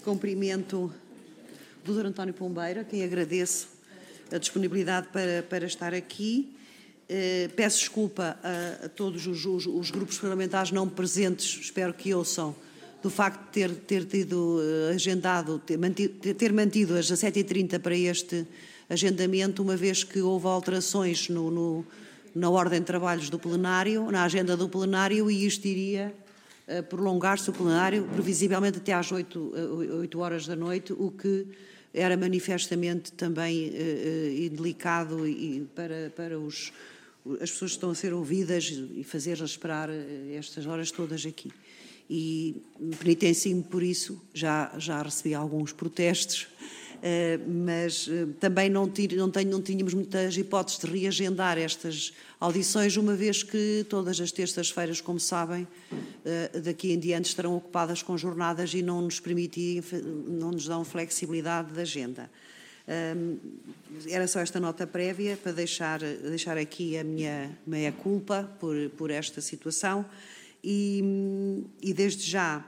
cumprimento do Dr. António Pombeiro, a quem agradeço a disponibilidade para estar aqui. Peço desculpa a todos os grupos parlamentares não presentes, espero que ouçam, do facto de ter tido agendado, ter mantido as 17h30 para este agendamento, uma vez que houve alterações na ordem de trabalhos do plenário, na agenda do plenário, e isto iria prolongar-se o plenário, previsivelmente até às 8 horas da noite, o que era manifestamente também indelicado para as pessoas que estão a ser ouvidas e fazer-las esperar estas horas todas aqui. E penitencio-me por isso, já recebi alguns protestos, mas também não tínhamos muitas hipóteses de reagendar estas audições, uma vez que todas as terças-feiras, como sabem, daqui em diante estarão ocupadas com jornadas e não nos dão flexibilidade de agenda. Era só esta nota prévia para deixar aqui a minha meia-culpa por esta situação e desde já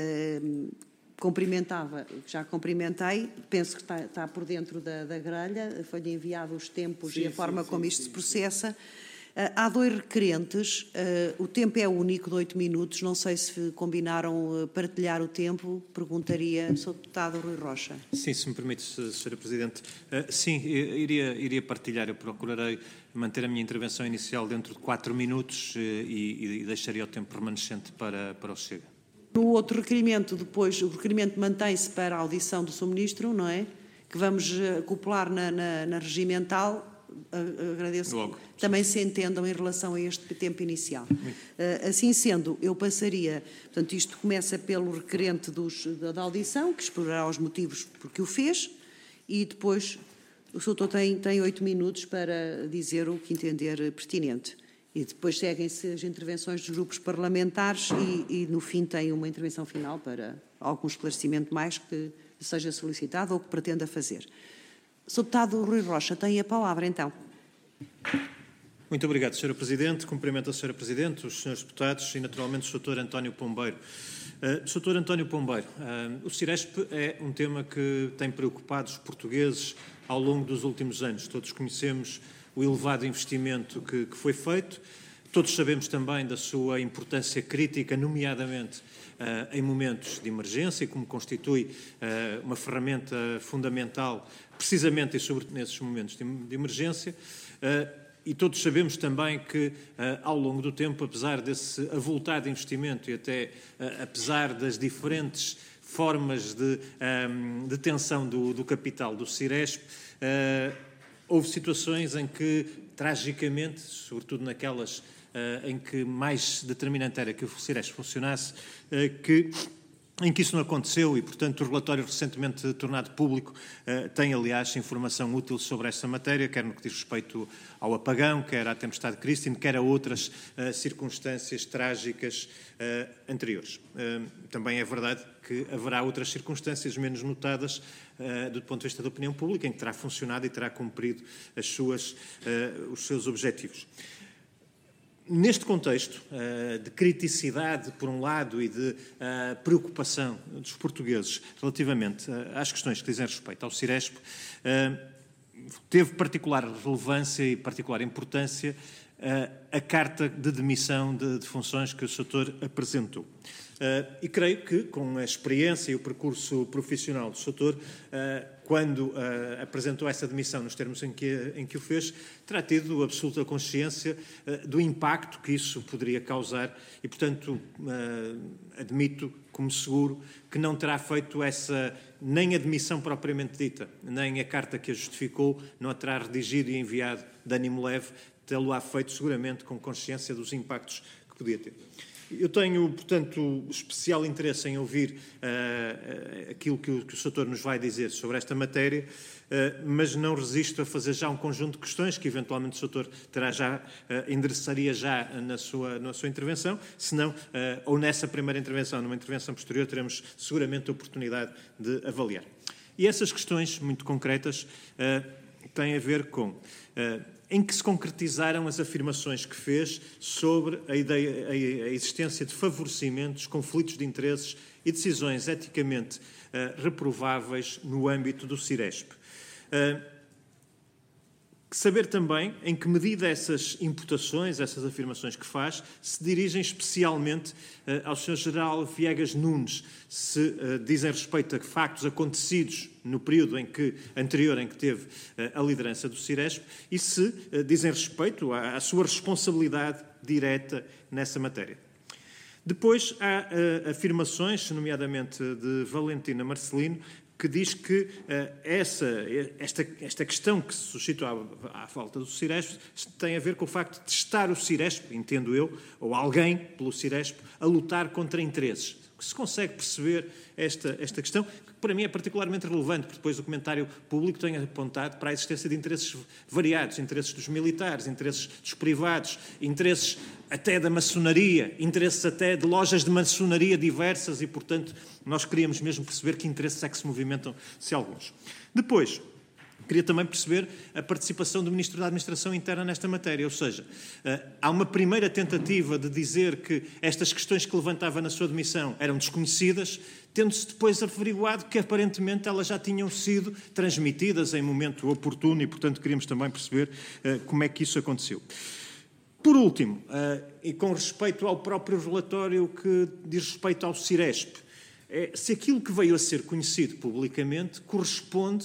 já cumprimentei, penso que está por dentro da grelha, foi-lhe enviado os tempos e a forma como isto se processa. Há 2 requerentes, o tempo é único de 8 minutos, não sei se combinaram partilhar o tempo, perguntaria, Sr. Deputado Rui Rocha. Sim, se me permite, Sra. Presidente. Sim, iria partilhar, eu procurarei manter a minha intervenção inicial dentro de 4 minutos e deixaria o tempo remanescente para o Chega. No outro requerimento, depois, o requerimento mantém-se para a audição do Sr. Ministro, não é? Que vamos acoplar na regimental. Agradeço logo. Também se entendam em relação a este tempo inicial. Assim sendo, eu passaria, portanto, isto começa pelo requerente da audição, que explorará os motivos por que o fez, e depois o Sr. Doutor tem 8 minutos para dizer o que entender pertinente. E depois seguem-se as intervenções dos grupos parlamentares e no fim tem uma intervenção final para algum esclarecimento mais que seja solicitado ou que pretenda fazer. Sr. Deputado Rui Rocha, tem a palavra, então. Muito obrigado, Sra. Presidente. Cumprimento a Sra. Presidente, os Srs. Deputados e, naturalmente, o Sr. António Pombeiro. Sr. António Pombeiro, o Ciresp é um tema que tem preocupado os portugueses ao longo dos últimos anos. Todos conhecemos o elevado investimento que foi feito. Todos sabemos também da sua importância crítica, nomeadamente em momentos de emergência, como constitui uma ferramenta fundamental, precisamente e sobretudo nesses momentos de emergência. E todos sabemos também que, ao longo do tempo, apesar desse avultado investimento e até apesar das diferentes formas de detenção do capital do Ciresp, houve situações em que, tragicamente, sobretudo naquelas em que mais determinante era que o Ciresp funcionasse, em que isso não aconteceu e, portanto, o relatório recentemente tornado público tem, aliás, informação útil sobre essa matéria, quer no que diz respeito ao apagão, quer à tempestade Christine, quer a outras circunstâncias trágicas anteriores. Também é verdade que haverá outras circunstâncias menos notadas do ponto de vista da opinião pública, em que terá funcionado e terá cumprido os seus objetivos. Neste contexto de criticidade, por um lado, e de preocupação dos portugueses relativamente às questões que dizem respeito ao Ciresp, teve particular relevância e particular importância a carta de demissão de funções que o Sr. apresentou. E creio que, com a experiência e o percurso profissional do Sr. Quando apresentou essa demissão nos termos em que o fez, terá tido absoluta consciência do impacto que isso poderia causar e, portanto, admito como seguro que não terá feito nem a demissão propriamente dita, nem a carta que a justificou, não a terá redigido e enviado de ânimo leve, tê-lo-á feito seguramente com consciência dos impactos que podia ter. Eu tenho, portanto, especial interesse em ouvir aquilo que o Sr. nos vai dizer sobre esta matéria, mas não resisto a fazer já um conjunto de questões que, eventualmente, o Sr. endereçaria já na sua intervenção, se não, ou nessa primeira intervenção, numa intervenção posterior, teremos seguramente a oportunidade de avaliar. E essas questões, muito concretas, têm a ver com, em que se concretizaram as afirmações que fez sobre a existência de favorecimentos, conflitos de interesses e decisões eticamente reprováveis no âmbito do Ciresp. Saber também em que medida essas imputações, essas afirmações que faz, se dirigem especialmente ao Sr. General Viegas Nunes, se dizem respeito a factos acontecidos no período anterior em que teve a liderança do Ciresp e se dizem respeito à sua responsabilidade direta nessa matéria. Depois há afirmações, nomeadamente de Valentina Marcelino, que diz que esta questão que se suscitou à falta do Ciresp tem a ver com o facto de estar o Ciresp, entendo eu, ou alguém pelo Ciresp, a lutar contra interesses. Se consegue perceber esta questão, que para mim é particularmente relevante, porque depois o comentário público tem apontado para a existência de interesses variados, interesses dos militares, interesses dos privados, interesses até da maçonaria, interesses até de lojas de maçonaria diversas e, portanto, nós queríamos mesmo perceber que interesses é que se movimentam, se alguns. Depois, queria também perceber a participação do Ministro da Administração Interna nesta matéria, ou seja, há uma primeira tentativa de dizer que estas questões que levantava na sua demissão eram desconhecidas, tendo-se depois averiguado que aparentemente elas já tinham sido transmitidas em momento oportuno e, portanto, queríamos também perceber como é que isso aconteceu. Por último, e com respeito ao próprio relatório que diz respeito ao Ciresp, se aquilo que veio a ser conhecido publicamente corresponde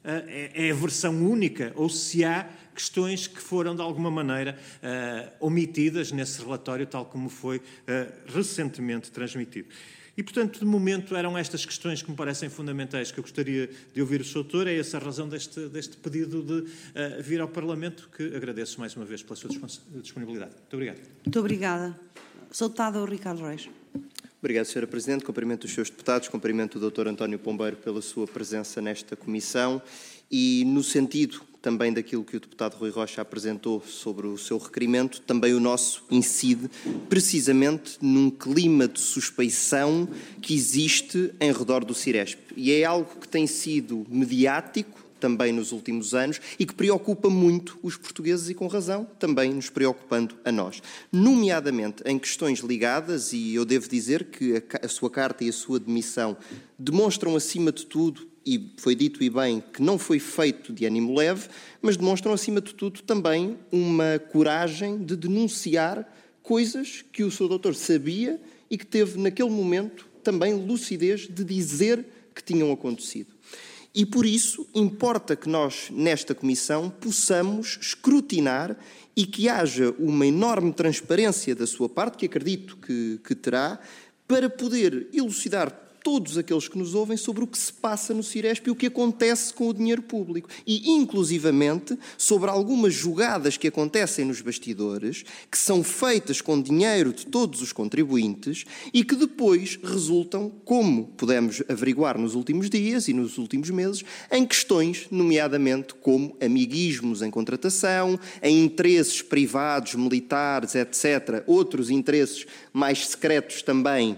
é a versão única ou se há questões que foram de alguma maneira omitidas nesse relatório, tal como foi recentemente transmitido. E, portanto, de momento eram estas questões que me parecem fundamentais, que eu gostaria de ouvir o Sr. Doutor. É essa a razão deste pedido de vir ao Parlamento, que agradeço mais uma vez pela sua disponibilidade. Muito obrigado. Muito obrigada. Sou deputado Ricardo Reis. Obrigado, Sra. Presidente. Cumprimento os seus deputados, cumprimento o Dr. António Pombeiro pela sua presença nesta comissão e, no sentido também daquilo que o deputado Rui Rocha apresentou sobre o seu requerimento, também o nosso incide precisamente num clima de suspeição que existe em redor do Ciresp. E é algo que tem sido mediático também nos últimos anos e que preocupa muito os portugueses e, com razão, também nos preocupando a nós. Nomeadamente em questões ligadas, e eu devo dizer que a sua carta e a sua demissão demonstram, acima de tudo, e foi dito e bem, que não foi feito de ânimo leve, mas demonstram, acima de tudo, também uma coragem de denunciar coisas que o Sr. Doutor sabia e que teve, naquele momento, também lucidez de dizer que tinham acontecido. E, por isso, importa que nós, nesta comissão, possamos escrutinar e que haja uma enorme transparência da sua parte, que acredito que terá, para poder elucidar todos aqueles que nos ouvem sobre o que se passa no Ciresp e o que acontece com o dinheiro público. E, inclusivamente, sobre algumas jogadas que acontecem nos bastidores, que são feitas com dinheiro de todos os contribuintes e que depois resultam, como pudemos averiguar nos últimos dias e nos últimos meses, em questões, nomeadamente, como amiguismos em contratação, em interesses privados, militares, etc., outros interesses mais secretos também,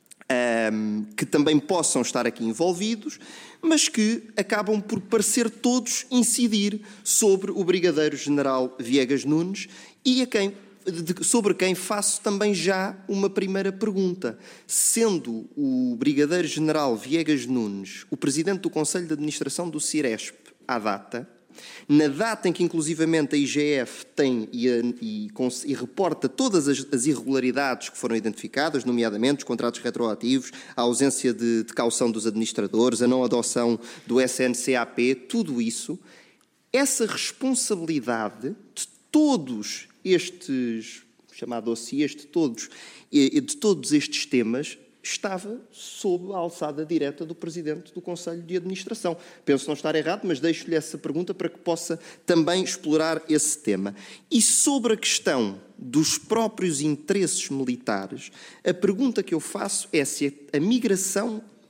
que também possam estar aqui envolvidos, mas que acabam por parecer todos incidir sobre o Brigadeiro-General Viegas Nunes e sobre quem faço também já uma primeira pergunta. Sendo o Brigadeiro-General Viegas Nunes o Presidente do Conselho de Administração do Ciresp à data, na data em que, inclusivamente, a IGF tem e reporta todas as irregularidades que foram identificadas, nomeadamente os contratos retroativos, a ausência de caução dos administradores, a não adoção do SNCAP, tudo isso, essa responsabilidade de todos estes, chamado dossiês, de todos estes temas, estava sob a alçada direta do Presidente do Conselho de Administração. Penso não estar errado, mas deixo-lhe essa pergunta para que possa também explorar esse tema. E sobre a questão dos próprios interesses militares, a pergunta que eu faço é se a migração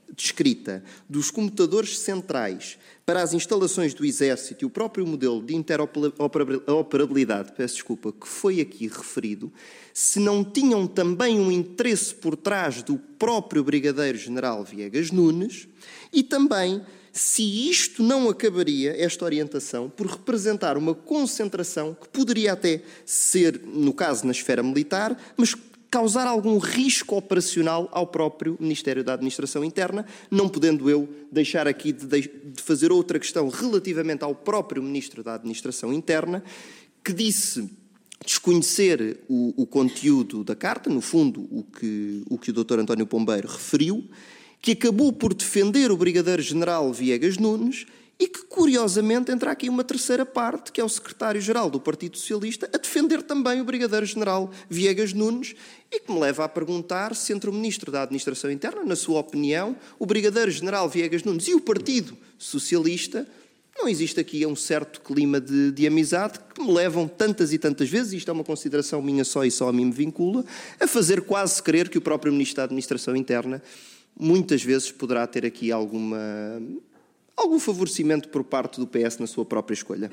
descrita dos computadores centrais para as instalações do Exército e o próprio modelo de interoperabilidade, que foi aqui referido, se não tinham também um interesse por trás do próprio Brigadeiro-General Viegas Nunes e também se isto não acabaria, esta orientação, por representar uma concentração que poderia até ser, no caso, na esfera militar, mas causar algum risco operacional ao próprio Ministério da Administração Interna, não podendo eu deixar aqui de fazer outra questão relativamente ao próprio Ministro da Administração Interna, que disse desconhecer o conteúdo da carta, no fundo o que o Dr. António Pombeiro referiu, que acabou por defender o Brigadeiro-General Viegas Nunes e que, curiosamente, entra aqui uma terceira parte, que é o secretário-geral do Partido Socialista, a defender também o Brigadeiro-General Viegas Nunes e que me leva a perguntar se entre o Ministro da Administração Interna, na sua opinião, o Brigadeiro-General Viegas Nunes e o Partido Socialista, não existe aqui um certo clima de amizade que me levam tantas e tantas vezes, isto é uma consideração minha só e só a mim me vincula, a fazer quase crer que o próprio Ministro da Administração Interna muitas vezes poderá ter aqui algum favorecimento por parte do PS na sua própria escolha.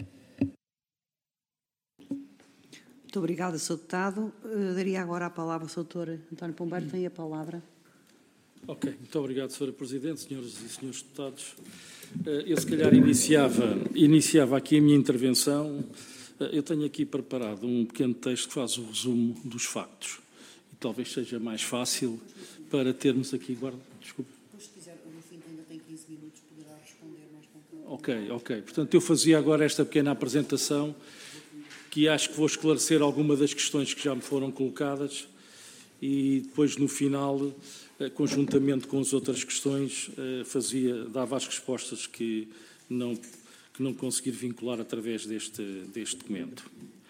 Muito obrigada, Sr. Deputado. Daria agora a palavra ao Sr. António Pombeiro. Tem a palavra. Ok, muito obrigado, Sra. Presidente, senhoras e senhores deputados. Eu, se calhar, iniciava aqui a minha intervenção. Eu tenho aqui preparado um pequeno texto que faz o resumo dos factos. E talvez seja mais fácil para termos aqui... Desculpe. Se quiser, no fim ainda tem 15 minutos, poderá responder mais concretamente. Ok. Portanto, eu fazia agora esta pequena apresentação que acho que vou esclarecer alguma das questões que já me foram colocadas e depois, no final, conjuntamente com as outras questões, dava as respostas que não conseguir vincular através deste documento.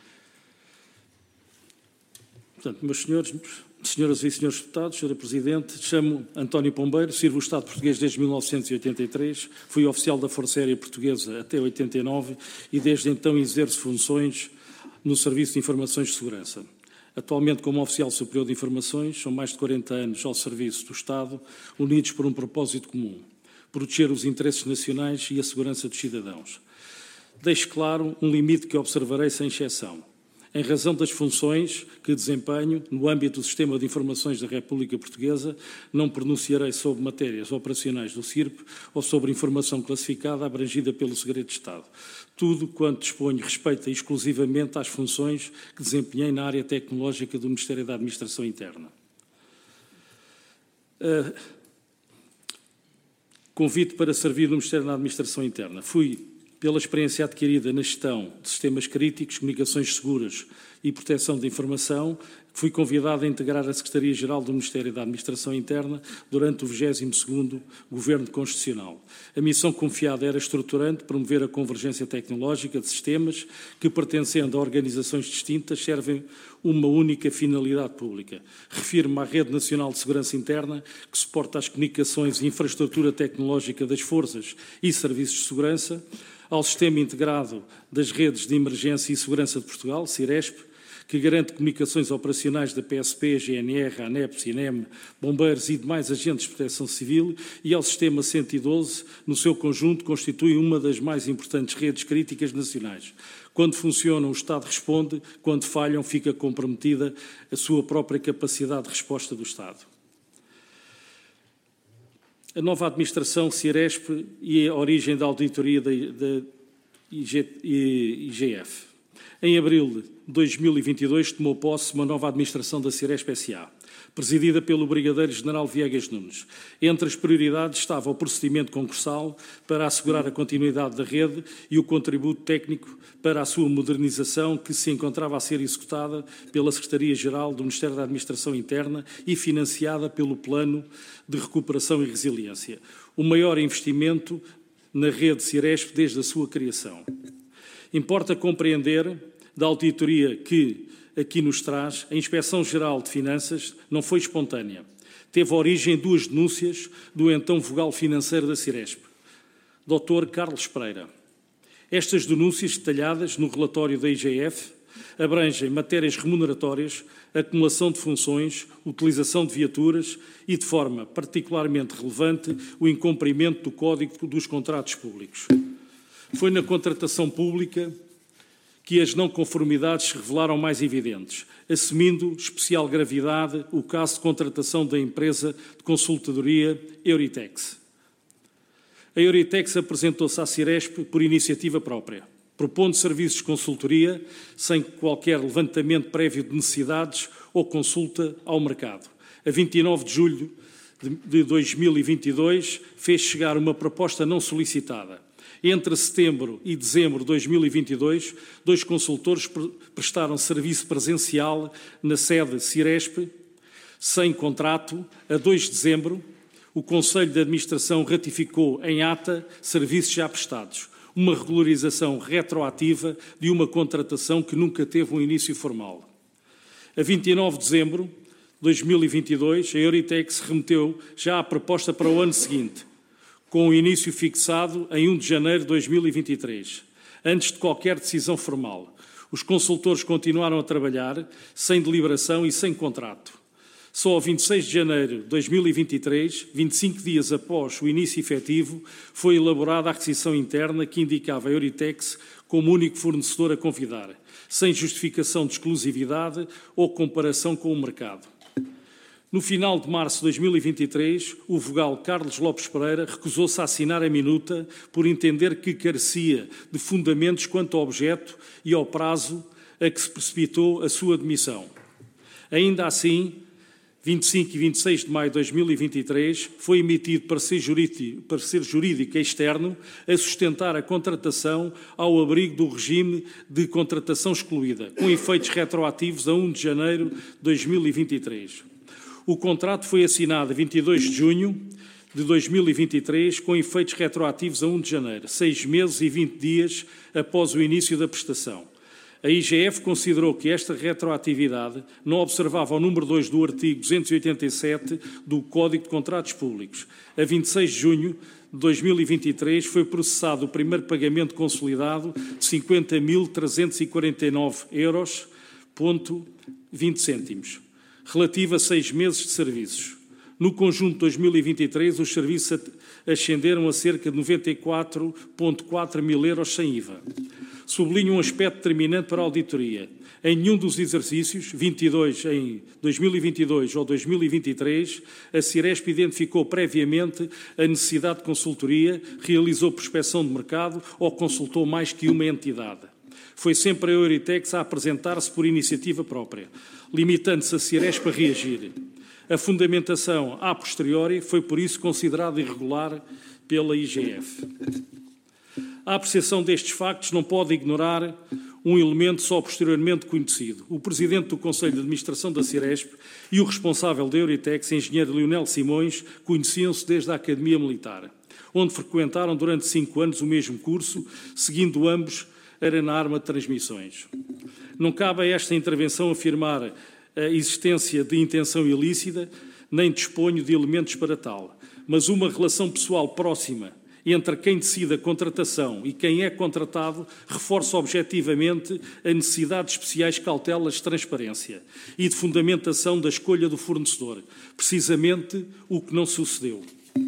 Portanto, meus senhoras e senhores deputados, Sra. Presidente, chamo António Pombeiro, sirvo o Estado português desde 1983, fui oficial da Força Aérea Portuguesa até 89 e desde então exerço funções no Serviço de Informações de Segurança. Atualmente, como oficial superior de informações, são mais de 40 anos ao serviço do Estado, unidos por um propósito comum: proteger os interesses nacionais e a segurança dos cidadãos. Deixo claro um limite que observarei sem exceção. Em razão das funções que desempenho no âmbito do Sistema de Informações da República Portuguesa, não pronunciarei sobre matérias operacionais do CIRP ou sobre informação classificada abrangida pelo segredo de Estado. Tudo quanto disponho respeita exclusivamente às funções que desempenhei na área tecnológica do Ministério da Administração Interna. Convite para servir no Ministério da Administração Interna. Fui, pela experiência adquirida na gestão de sistemas críticos, comunicações seguras e proteção de informação, fui convidado a integrar a Secretaria-Geral do Ministério da Administração Interna durante o 22º Governo Constitucional. A missão confiada era estruturante, promover a convergência tecnológica de sistemas que, pertencendo a organizações distintas, servem uma única finalidade pública. Refiro-me à Rede Nacional de Segurança Interna, que suporta as comunicações e infraestrutura tecnológica das forças e serviços de segurança, ao Sistema Integrado das Redes de Emergência e Segurança de Portugal, CIRESP, que garante comunicações operacionais da PSP, GNR, ANEP, CINEM, bombeiros e demais agentes de proteção civil, e ao Sistema 112, no seu conjunto, constitui uma das mais importantes redes críticas nacionais. Quando funcionam, o Estado responde; quando falham, fica comprometida a sua própria capacidade de resposta do Estado. A nova administração CIRESP e a origem da auditoria da IGF. Em abril de 2022, tomou posse uma nova administração da CIRESP S.A., presidida pelo Brigadeiro-General Viegas Nunes. Entre as prioridades estava o procedimento concursal para assegurar a continuidade da rede e o contributo técnico para a sua modernização, que se encontrava a ser executada pela Secretaria-Geral do Ministério da Administração Interna e financiada pelo Plano de Recuperação e Resiliência. O maior investimento na rede CIRESP desde a sua criação. Importa compreender da auditoria que aqui nos traz, a Inspeção-Geral de Finanças não foi espontânea. Teve origem em duas denúncias do então vogal financeiro da CIRESP, Dr. Carlos Pereira. Estas denúncias, detalhadas no relatório da IGF, Abrangem matérias remuneratórias, acumulação de funções, utilização de viaturas e, de forma particularmente relevante, o incumprimento do Código dos Contratos Públicos. Foi na contratação pública que as não conformidades se revelaram mais evidentes, assumindo especial gravidade o caso de contratação da empresa de consultadoria Euritex. A Euritex apresentou-se à Ciresp por iniciativa própria, propondo serviços de consultoria sem qualquer levantamento prévio de necessidades ou consulta ao mercado. A 29 de julho de 2022, fez chegar uma proposta não solicitada. Entre setembro e dezembro de 2022, 2 consultores prestaram serviço presencial na sede Ciresp, sem contrato. A 2 de dezembro, o Conselho de Administração ratificou em ata serviços já prestados, uma regularização retroativa de uma contratação que nunca teve um início formal. A 29 de dezembro de 2022, a Euritex remeteu já a proposta para o ano seguinte, com o início fixado em 1 de janeiro de 2023, antes de qualquer decisão formal. Os consultores continuaram a trabalhar sem deliberação e sem contrato. Só a 26 de janeiro de 2023, 25 dias após o início efetivo, foi elaborada a requisição interna que indicava a Euritex como único fornecedor a convidar, sem justificação de exclusividade ou comparação com o mercado. No final de março de 2023, o vogal Carlos Lopes Pereira recusou-se a assinar a minuta por entender que carecia de fundamentos quanto ao objeto e ao prazo a que se precipitou a sua demissão. Ainda assim, 25 e 26 de maio de 2023, foi emitido parecer jurídico externo a sustentar a contratação ao abrigo do regime de contratação excluída, com efeitos retroativos a 1 de janeiro de 2023. O contrato foi assinado a 22 de junho de 2023, com efeitos retroativos a 1 de janeiro, 6 meses e 20 dias após o início da prestação. A IGF considerou que esta retroatividade não observava o número 2 do artigo 287 do Código de Contratos Públicos. A 26 de junho de 2023 foi processado o primeiro pagamento consolidado de 50.349 €,20, relativo a 6 meses de serviços. No conjunto de 2023, os serviços ascenderam a cerca de 94,4 mil € sem IVA. Sublinho um aspecto determinante para a auditoria. Em nenhum dos exercícios, em 2022 ou 2023, a Ciresp identificou previamente a necessidade de consultoria, realizou prospecção de mercado ou consultou mais que uma entidade. Foi sempre a Euritex a apresentar-se por iniciativa própria, limitando-se a Ciresp a reagir. A fundamentação a posteriori foi, por isso, considerada irregular pela IGF. A apreciação destes factos não pode ignorar um elemento só posteriormente conhecido. O Presidente do Conselho de Administração da Ciresp e o responsável da Euritex, engenheiro Leonel Simões, conheciam-se desde a Academia Militar, onde frequentaram durante 5 anos o mesmo curso, seguindo ambos a arma de transmissões. Não cabe a esta intervenção afirmar a existência de intenção ilícita, nem disponho de elementos para tal, mas uma relação pessoal próxima entre quem decide a contratação e quem é contratado reforça objetivamente a necessidade de especiais cautelas de transparência e de fundamentação da escolha do fornecedor, precisamente o que não sucedeu.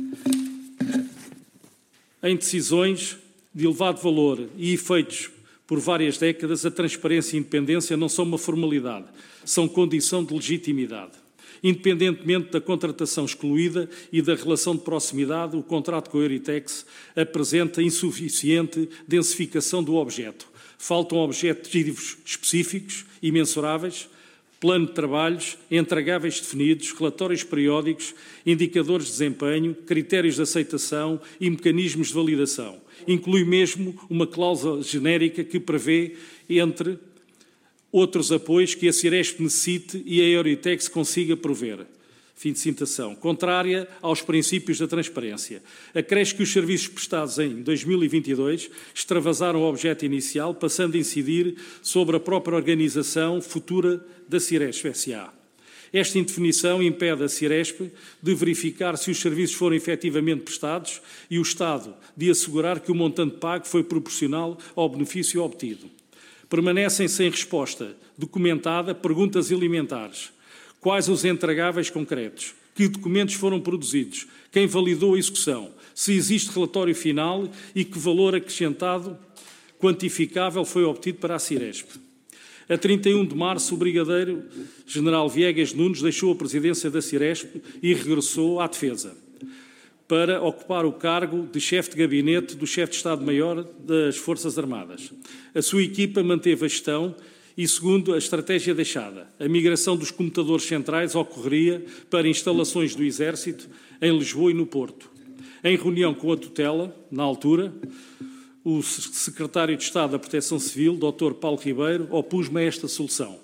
Em decisões de elevado valor e efeitos por várias décadas, a transparência e a independência não são uma formalidade, são condição de legitimidade. Independentemente da contratação excluída e da relação de proximidade, o contrato com a Euritex apresenta insuficiente densificação do objeto. Faltam objetivos específicos e mensuráveis, plano de trabalhos, entregáveis definidos, relatórios periódicos, indicadores de desempenho, critérios de aceitação e mecanismos de validação. Inclui mesmo uma cláusula genérica que prevê, entre outros apoios, que a Ciresp necessite e a Euritex consiga prover. Fim de citação. Contrária aos princípios da transparência. Acresce que os serviços prestados em 2022 extravasaram o objeto inicial, passando a incidir sobre a própria organização futura da Ciresp S.A. Esta indefinição impede a Ciresp de verificar se os serviços foram efetivamente prestados e o Estado de assegurar que o montante pago foi proporcional ao benefício obtido. Permanecem sem resposta documentada perguntas elementares. Quais os entregáveis concretos? Que documentos foram produzidos? Quem validou a execução? Se existe relatório final e que valor acrescentado quantificável foi obtido para a Ciresp? A 31 de março, o Brigadeiro-General Viegas Nunes deixou a presidência da Ciresp e regressou à Defesa para ocupar o cargo de chefe de gabinete do chefe de Estado-Maior das Forças Armadas. A sua equipa manteve a gestão e, segundo a estratégia deixada, a migração dos computadores centrais ocorreria para instalações do Exército em Lisboa e no Porto. Em reunião com a tutela, na altura, o secretário de Estado da Proteção Civil, Dr. Paulo Ribeiro, opôs-me a esta solução.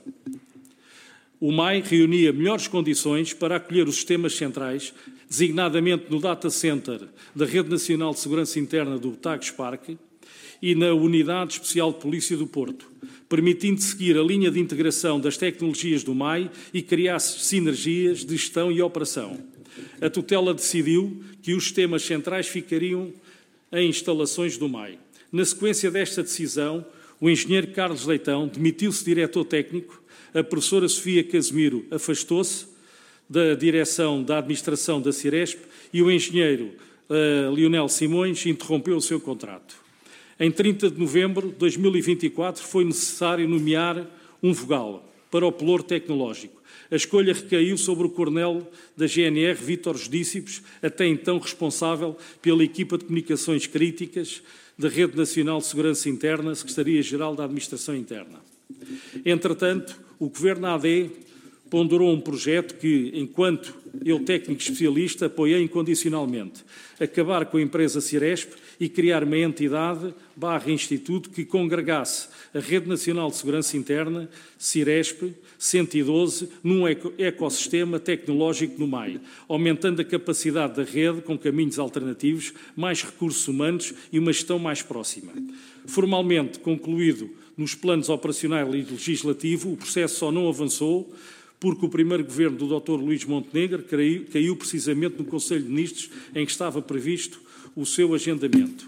O MAI reunia melhores condições para acolher os sistemas centrais, designadamente no data center da Rede Nacional de Segurança Interna do Tagus Parque e na Unidade Especial de Polícia do Porto, permitindo seguir a linha de integração das tecnologias do MAI e criar sinergias de gestão e operação. A tutela decidiu que os sistemas centrais ficariam em instalações do MAI. Na sequência desta decisão, o engenheiro Carlos Leitão demitiu-se diretor técnico, a professora Sofia Casimiro afastou-se da direção da administração da Ciresp e o engenheiro Leonel Simões interrompeu o seu contrato. Em 30 de novembro de 2024 foi necessário nomear um vogal para o pelouro tecnológico. A escolha recaiu sobre o coronel da GNR, Vítor Judícipes, até então responsável pela equipa de comunicações críticas da Rede Nacional de Segurança Interna, Secretaria-Geral da Administração Interna. Entretanto, o Governo AD ponderou um projeto que, enquanto eu técnico especialista, apoiei incondicionalmente: acabar com a empresa Ciresp e criar uma entidade /instituto que congregasse a Rede Nacional de Segurança Interna, Ciresp, 112, num ecossistema tecnológico no MAI, aumentando a capacidade da rede com caminhos alternativos, mais recursos humanos e uma gestão mais próxima. Formalmente concluído nos planos operacional e legislativo, o processo só não avançou porque o primeiro governo do Dr. Luís Montenegro caiu precisamente no Conselho de Ministros em que estava previsto o seu agendamento.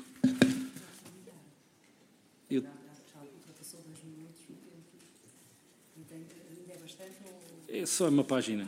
É só uma página.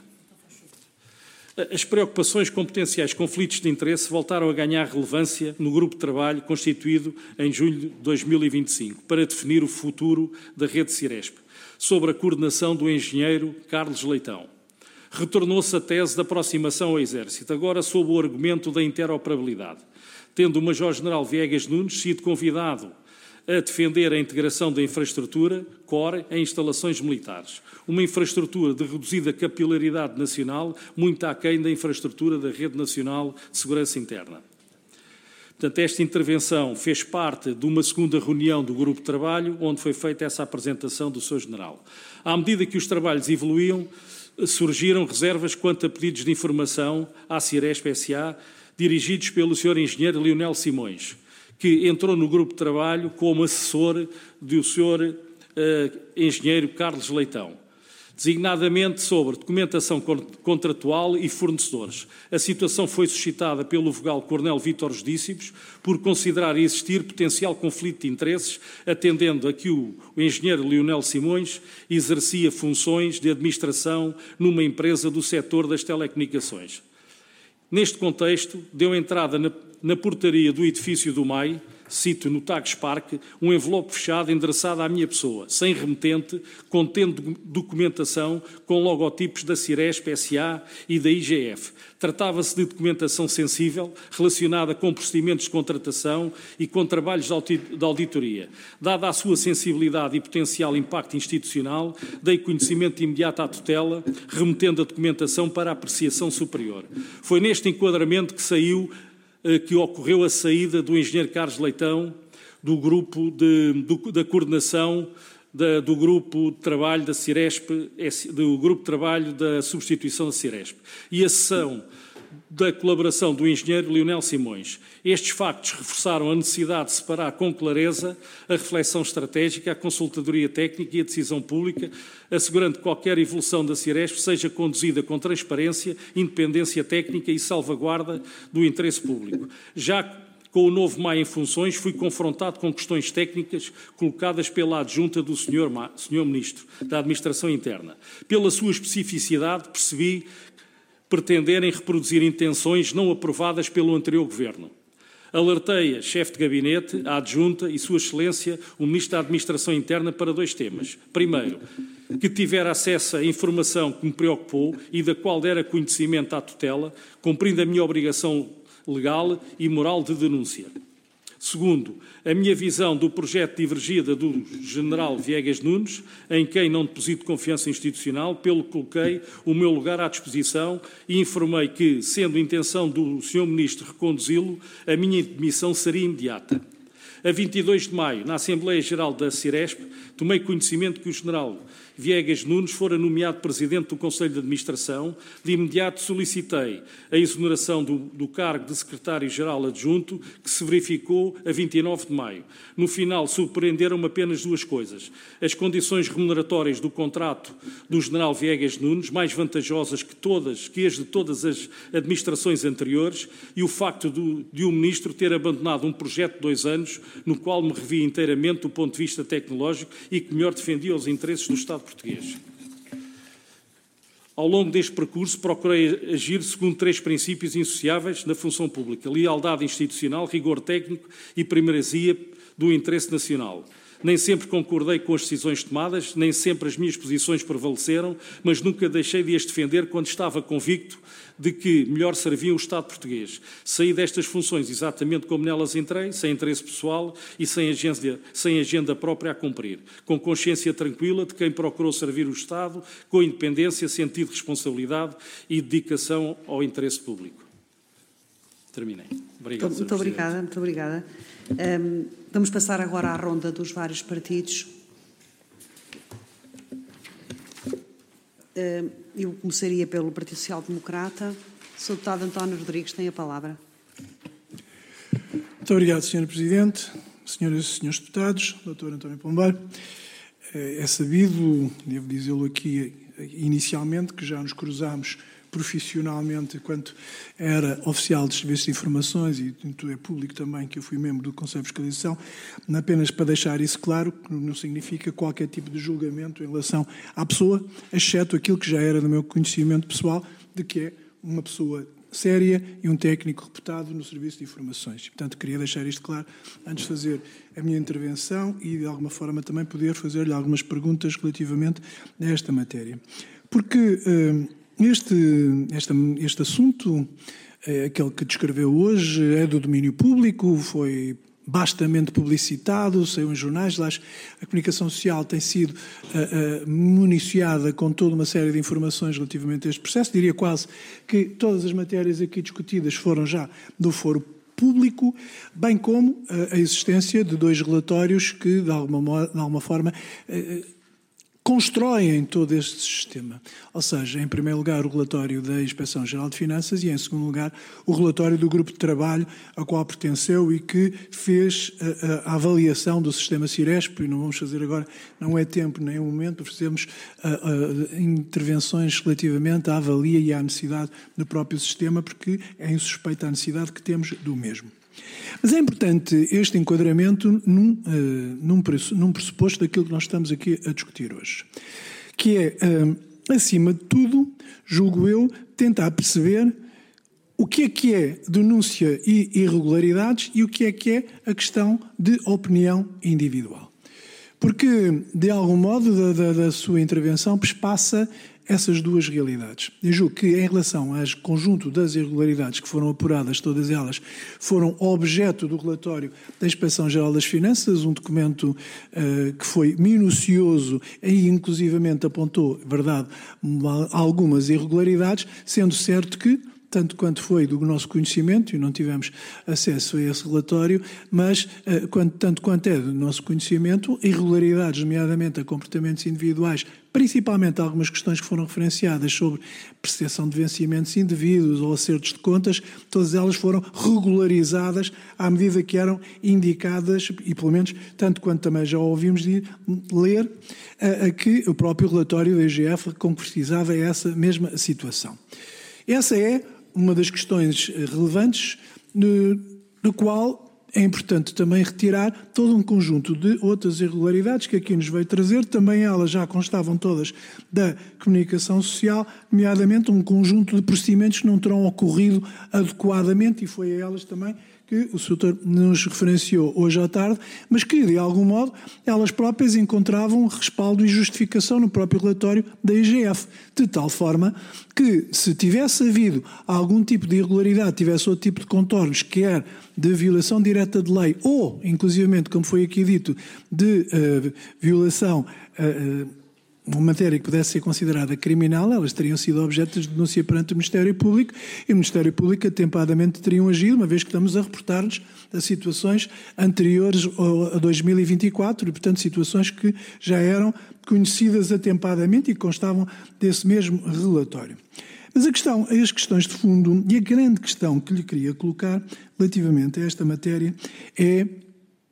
As preocupações competenciais, conflitos de interesse, voltaram a ganhar relevância no grupo de trabalho constituído em julho de 2025 para definir o futuro da rede Ciresp, sobre a coordenação do engenheiro Carlos Leitão. Retornou-se a tese da aproximação ao Exército, agora sob o argumento da interoperabilidade, tendo o Major-General Viegas Nunes sido convidado a defender a integração da infraestrutura core em instalações militares. Uma infraestrutura de reduzida capilaridade nacional, muito aquém da infraestrutura da Rede Nacional de Segurança Interna. Portanto, esta intervenção fez parte de uma segunda reunião do grupo de trabalho, onde foi feita essa apresentação do Sr. General. À medida que os trabalhos evoluíam, surgiram reservas quanto a pedidos de informação à Ciresp S.A., dirigidos pelo Sr. Engenheiro Leonel Simões, que entrou no grupo de trabalho como assessor do Sr. Engenheiro Carlos Leitão, designadamente sobre documentação contratual e fornecedores. A situação foi suscitada pelo vogal Coronel Vítor Judícipes por considerar existir potencial conflito de interesses, atendendo a que o engenheiro Leonel Simões exercia funções de administração numa empresa do setor das telecomunicações. Neste contexto, deu entrada na portaria do edifício do MAI, cito no Tagus Parque, um envelope fechado endereçado à minha pessoa, sem remetente, contendo documentação com logotipos da Ciresp S.A. e da IGF. Tratava-se de documentação sensível, relacionada com procedimentos de contratação e com trabalhos de auditoria. Dada a sua sensibilidade e potencial impacto institucional, dei conhecimento imediato à tutela, remetendo a documentação para a apreciação superior. Foi neste enquadramento que ocorreu a saída do engenheiro Carlos Leitão do grupo da coordenação do grupo de trabalho da Ciresp, do grupo de trabalho da substituição da Ciresp, e a cessão da colaboração do engenheiro Leonel Simões. Estes factos reforçaram a necessidade de separar com clareza a reflexão estratégica, a consultadoria técnica e a decisão pública, assegurando que qualquer evolução da Ciresp seja conduzida com transparência, independência técnica e salvaguarda do interesse público. Já Com o novo MAI em funções, fui confrontado com questões técnicas colocadas pela adjunta do Sr. Ministro da Administração Interna. Pela sua especificidade, percebi pretenderem reproduzir intenções não aprovadas pelo anterior Governo. Alertei a chefe de gabinete, a adjunta e Sua Excelência, o Ministro da Administração Interna, para 2 temas. Primeiro, que tiver acesso à informação que me preocupou e da qual dera conhecimento à tutela, cumprindo a minha obrigação legal e moral de denúncia. Segundo, a minha visão do projeto divergida do General Viegas Nunes, em quem não deposito confiança institucional, pelo que coloquei o meu lugar à disposição e informei que, sendo intenção do Sr. Ministro reconduzi-lo, a minha demissão seria imediata. A 22 de maio, na Assembleia Geral da Ciresp, tomei conhecimento que o General Viegas Nunes fora nomeado Presidente do Conselho de Administração. De imediato solicitei a exoneração do cargo de Secretário-Geral Adjunto, que se verificou a 29 de maio. No final, surpreenderam-me apenas 2 coisas. As condições remuneratórias do contrato do General Viegas Nunes, mais vantajosas que as de todas as administrações anteriores, e o facto de o Ministro ter abandonado um projeto de 2 anos, no qual me revi inteiramente do ponto de vista tecnológico e que melhor defendia os interesses do Estado português. Ao longo deste percurso, procurei agir segundo 3 princípios insociáveis na função pública: lealdade institucional, rigor técnico e primazia do interesse nacional. Nem sempre concordei com as decisões tomadas, nem sempre as minhas posições prevaleceram, mas nunca deixei de as defender quando estava convicto de que melhor serviam o Estado português. Saí destas funções exatamente como nelas entrei, sem interesse pessoal e sem agenda própria a cumprir, com consciência tranquila de quem procurou servir o Estado, com independência, sentido de responsabilidade e dedicação ao interesse público. Terminei. Obrigado, muito obrigada, muito obrigada. Vamos passar agora à ronda dos vários partidos. Eu começaria pelo Partido Social Democrata. Sr. Deputado António Rodrigues tem a palavra. Muito obrigado, Sr. Presidente, senhoras e senhores deputados, Dr. António Pombeiro. É sabido, devo dizê-lo aqui inicialmente, que já nos cruzámos profissionalmente enquanto era oficial de Serviços de Informações e é público também que eu fui membro do Conselho de Fiscalização, apenas para deixar isso claro, que não significa qualquer tipo de julgamento em relação à pessoa, exceto aquilo que já era do meu conhecimento pessoal, de que é uma pessoa séria e um técnico reputado no Serviço de Informações. Portanto, queria deixar isto claro antes de fazer a minha intervenção e, de alguma forma, também poder fazer-lhe algumas perguntas relativamente a esta matéria. Porque este assunto, aquele que descreveu hoje, é do domínio público, foi bastamente publicitado, saiu em jornais. A comunicação social tem sido municiada com toda uma série de informações relativamente a este processo. Diria quase que todas as matérias aqui discutidas foram já do foro público, bem como a existência de 2 relatórios que, de alguma forma, constroem todo este sistema. Ou seja, em primeiro lugar, o relatório da Inspeção-Geral de Finanças e, em segundo lugar, o relatório do grupo de trabalho ao qual pertenceu e que fez a avaliação do sistema Ciresp. E não vamos fazer agora, não é tempo nem é momento para fazermos intervenções relativamente à avalia e à necessidade do próprio sistema, porque é insuspeita a necessidade que temos do mesmo. Mas é importante este enquadramento num pressuposto daquilo que nós estamos aqui a discutir hoje, que é, acima de tudo, julgo eu, tentar perceber o que é denúncia e irregularidades e o que é a questão de opinião individual. Porque, de algum modo, da sua intervenção, perspassa essas 2 realidades. Eu julgo que, em relação ao conjunto das irregularidades que foram apuradas, todas elas foram objeto do relatório da Inspeção-Geral das Finanças, um documento que foi minucioso e, inclusivamente, apontou, verdade, algumas irregularidades, sendo certo que, tanto quanto foi do nosso conhecimento, e não tivemos acesso a esse relatório, mas tanto quanto é do nosso conhecimento, irregularidades, nomeadamente a comportamentos individuais, principalmente algumas questões que foram referenciadas sobre percepção de vencimentos indevidos ou acertos de contas, todas elas foram regularizadas à medida que eram indicadas, e pelo menos, tanto quanto também já ouvimos de ler, que o próprio relatório da IGF concretizava essa mesma situação. Essa é uma das questões relevantes do qual é importante também retirar todo um conjunto de outras irregularidades que aqui nos veio trazer. Também elas já constavam todas da comunicação social, nomeadamente um conjunto de procedimentos que não terão ocorrido adequadamente, e foi a elas também que o Sr. nos referenciou hoje à tarde, mas que, de algum modo, elas próprias encontravam respaldo e justificação no próprio relatório da IGF, de tal forma que, se tivesse havido algum tipo de irregularidade, tivesse outro tipo de contornos, quer de violação direta de lei ou, inclusivamente, como foi aqui dito, de violação uma matéria que pudesse ser considerada criminal, elas teriam sido objeto de denúncia perante o Ministério Público, e o Ministério Público atempadamente teriam agido, uma vez que estamos a reportar-nos a situações anteriores a 2024, e, portanto, situações que já eram conhecidas atempadamente e constavam desse mesmo relatório. Mas as questões de fundo e a grande questão que lhe queria colocar relativamente a esta matéria é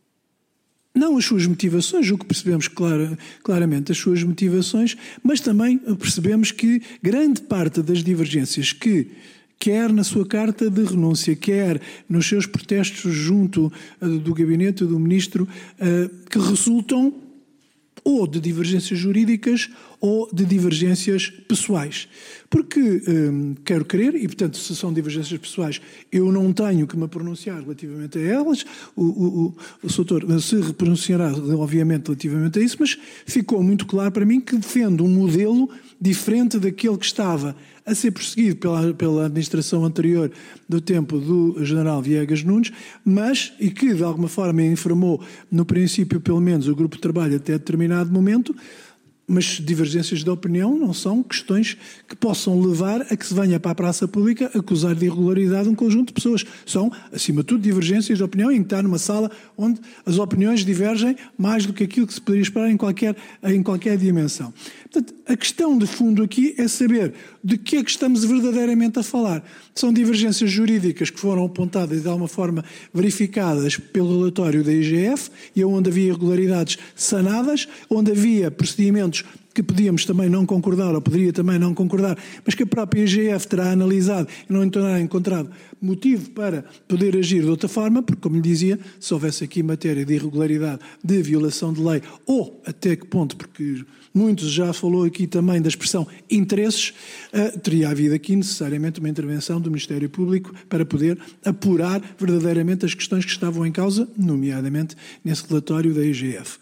não as suas motivações, o que percebemos claramente as suas motivações, mas também percebemos que grande parte das divergências que, quer na sua carta de renúncia, quer nos seus protestos junto do gabinete do Ministro, que resultam ou de divergências jurídicas ou de divergências pessoais. Porque quero crer, e portanto se são divergências pessoais, eu não tenho que me pronunciar relativamente a elas, o Soutor se pronunciará obviamente relativamente a isso, mas ficou muito claro para mim que defendo um modelo diferente daquele que estava a ser perseguido pela administração anterior do tempo do General Viegas Nunes, mas, e que de alguma forma informou no princípio pelo menos o grupo de trabalho até determinado momento, mas divergências de opinião não são questões que possam levar a que se venha para a praça pública acusar de irregularidade um conjunto de pessoas. São, acima de tudo, divergências de opinião em que está numa sala onde as opiniões divergem mais do que aquilo que se poderia esperar em qualquer dimensão. Portanto, a questão de fundo aqui é saber de que é que estamos verdadeiramente a falar. São divergências jurídicas que foram apontadas e de alguma forma verificadas pelo relatório da IGF e onde havia irregularidades sanadas, onde havia procedimentos que podíamos também não concordar ou poderia também não concordar, mas que a própria IGF terá analisado e não terá encontrado motivo para poder agir de outra forma, porque, como lhe dizia, se houvesse aqui matéria de irregularidade, de violação de lei, ou até que ponto, porque muitos já falou aqui também da expressão interesses, teria havido aqui necessariamente uma intervenção do Ministério Público para poder apurar verdadeiramente as questões que estavam em causa, nomeadamente nesse relatório da IGF.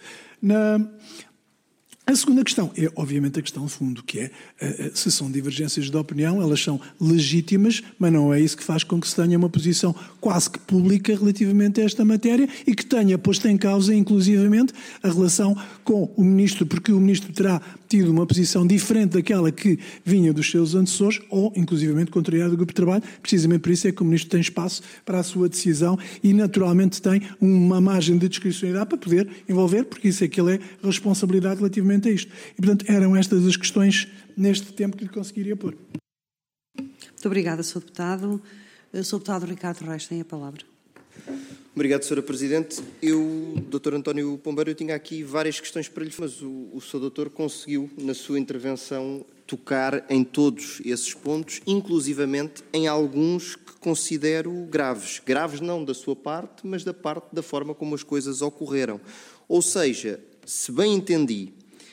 A segunda questão é, obviamente, a questão de fundo, que é, se são divergências de opinião, elas são legítimas, mas não é isso que faz com que se tenha uma posição quase que pública relativamente a esta matéria e que tenha posto em causa, inclusivamente, a relação com o Ministro, porque o Ministro terá tido uma posição diferente daquela que vinha dos seus antecessores ou, inclusivamente, contrariada do Grupo de Trabalho. Precisamente por isso é que o Ministro tem espaço para a sua decisão e, naturalmente, tem uma margem de discricionalidade para poder envolver, porque isso é que ele é responsabilidade relativamente a isto. E, portanto, eram estas as questões neste tempo que lhe conseguiria pôr. Muito obrigada, Sr. Deputado. Sr. Deputado Ricardo Reis tem a palavra. Obrigado, Sra. Presidente. Dr. António Pombeiro, eu tinha aqui várias questões para lhe fazer, mas o Sr. Doutor conseguiu, na sua intervenção, tocar em todos esses pontos, inclusivamente em alguns que considero graves. Graves não da sua parte, mas da forma como as coisas ocorreram. Ou seja, se bem entendi,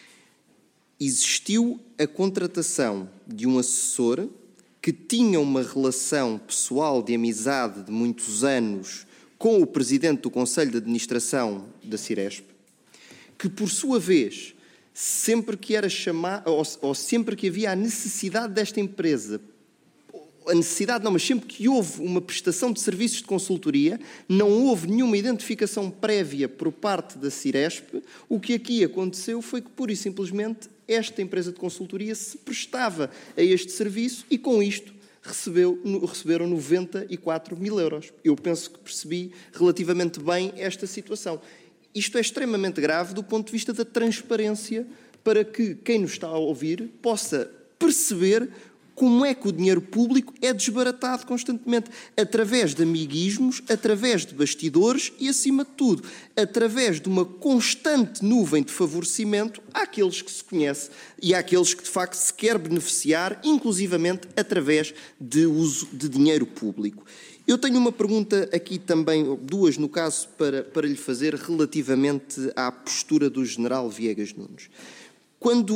existiu a contratação de um assessor que tinha uma relação pessoal de amizade de muitos anos com o Presidente do Conselho de Administração da Ciresp, que, por sua vez, sempre que era chamado, ou sempre que havia a necessidade desta empresa, a necessidade não, mas sempre que houve uma prestação de serviços de consultoria, não houve nenhuma identificação prévia por parte da Ciresp. O que aqui aconteceu foi que, pura e simplesmente, esta empresa de consultoria se prestava a este serviço e, com isto, receberam 94 mil euros. Eu penso que percebi relativamente bem esta situação. Isto é extremamente grave do ponto de vista da transparência, para que quem nos está a ouvir possa perceber como é que o dinheiro público é desbaratado constantemente, através de amiguismos, através de bastidores e, acima de tudo, através de uma constante nuvem de favorecimento àqueles que se conhece e àqueles que, de facto, se quer beneficiar, inclusivamente através de uso de dinheiro público. Eu tenho uma pergunta aqui também, duas no caso, para lhe fazer relativamente à postura do general Viegas Nunes. Quando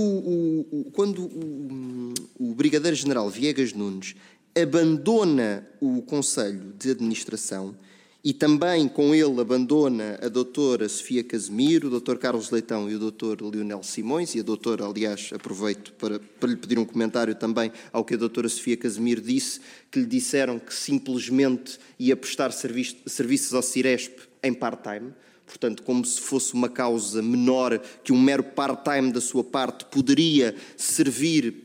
o brigadeiro-general Viegas Nunes abandona o Conselho de Administração e também com ele abandona a doutora Sofia Casemiro, o doutor Carlos Leitão e o doutor Leonel Simões, e a doutora, aliás, aproveito para lhe pedir um comentário também ao que a doutora Sofia Casemiro disse, que lhe disseram que simplesmente ia prestar serviços ao Ciresp em part-time, portanto, como se fosse uma causa menor, que um mero part-time da sua parte poderia servir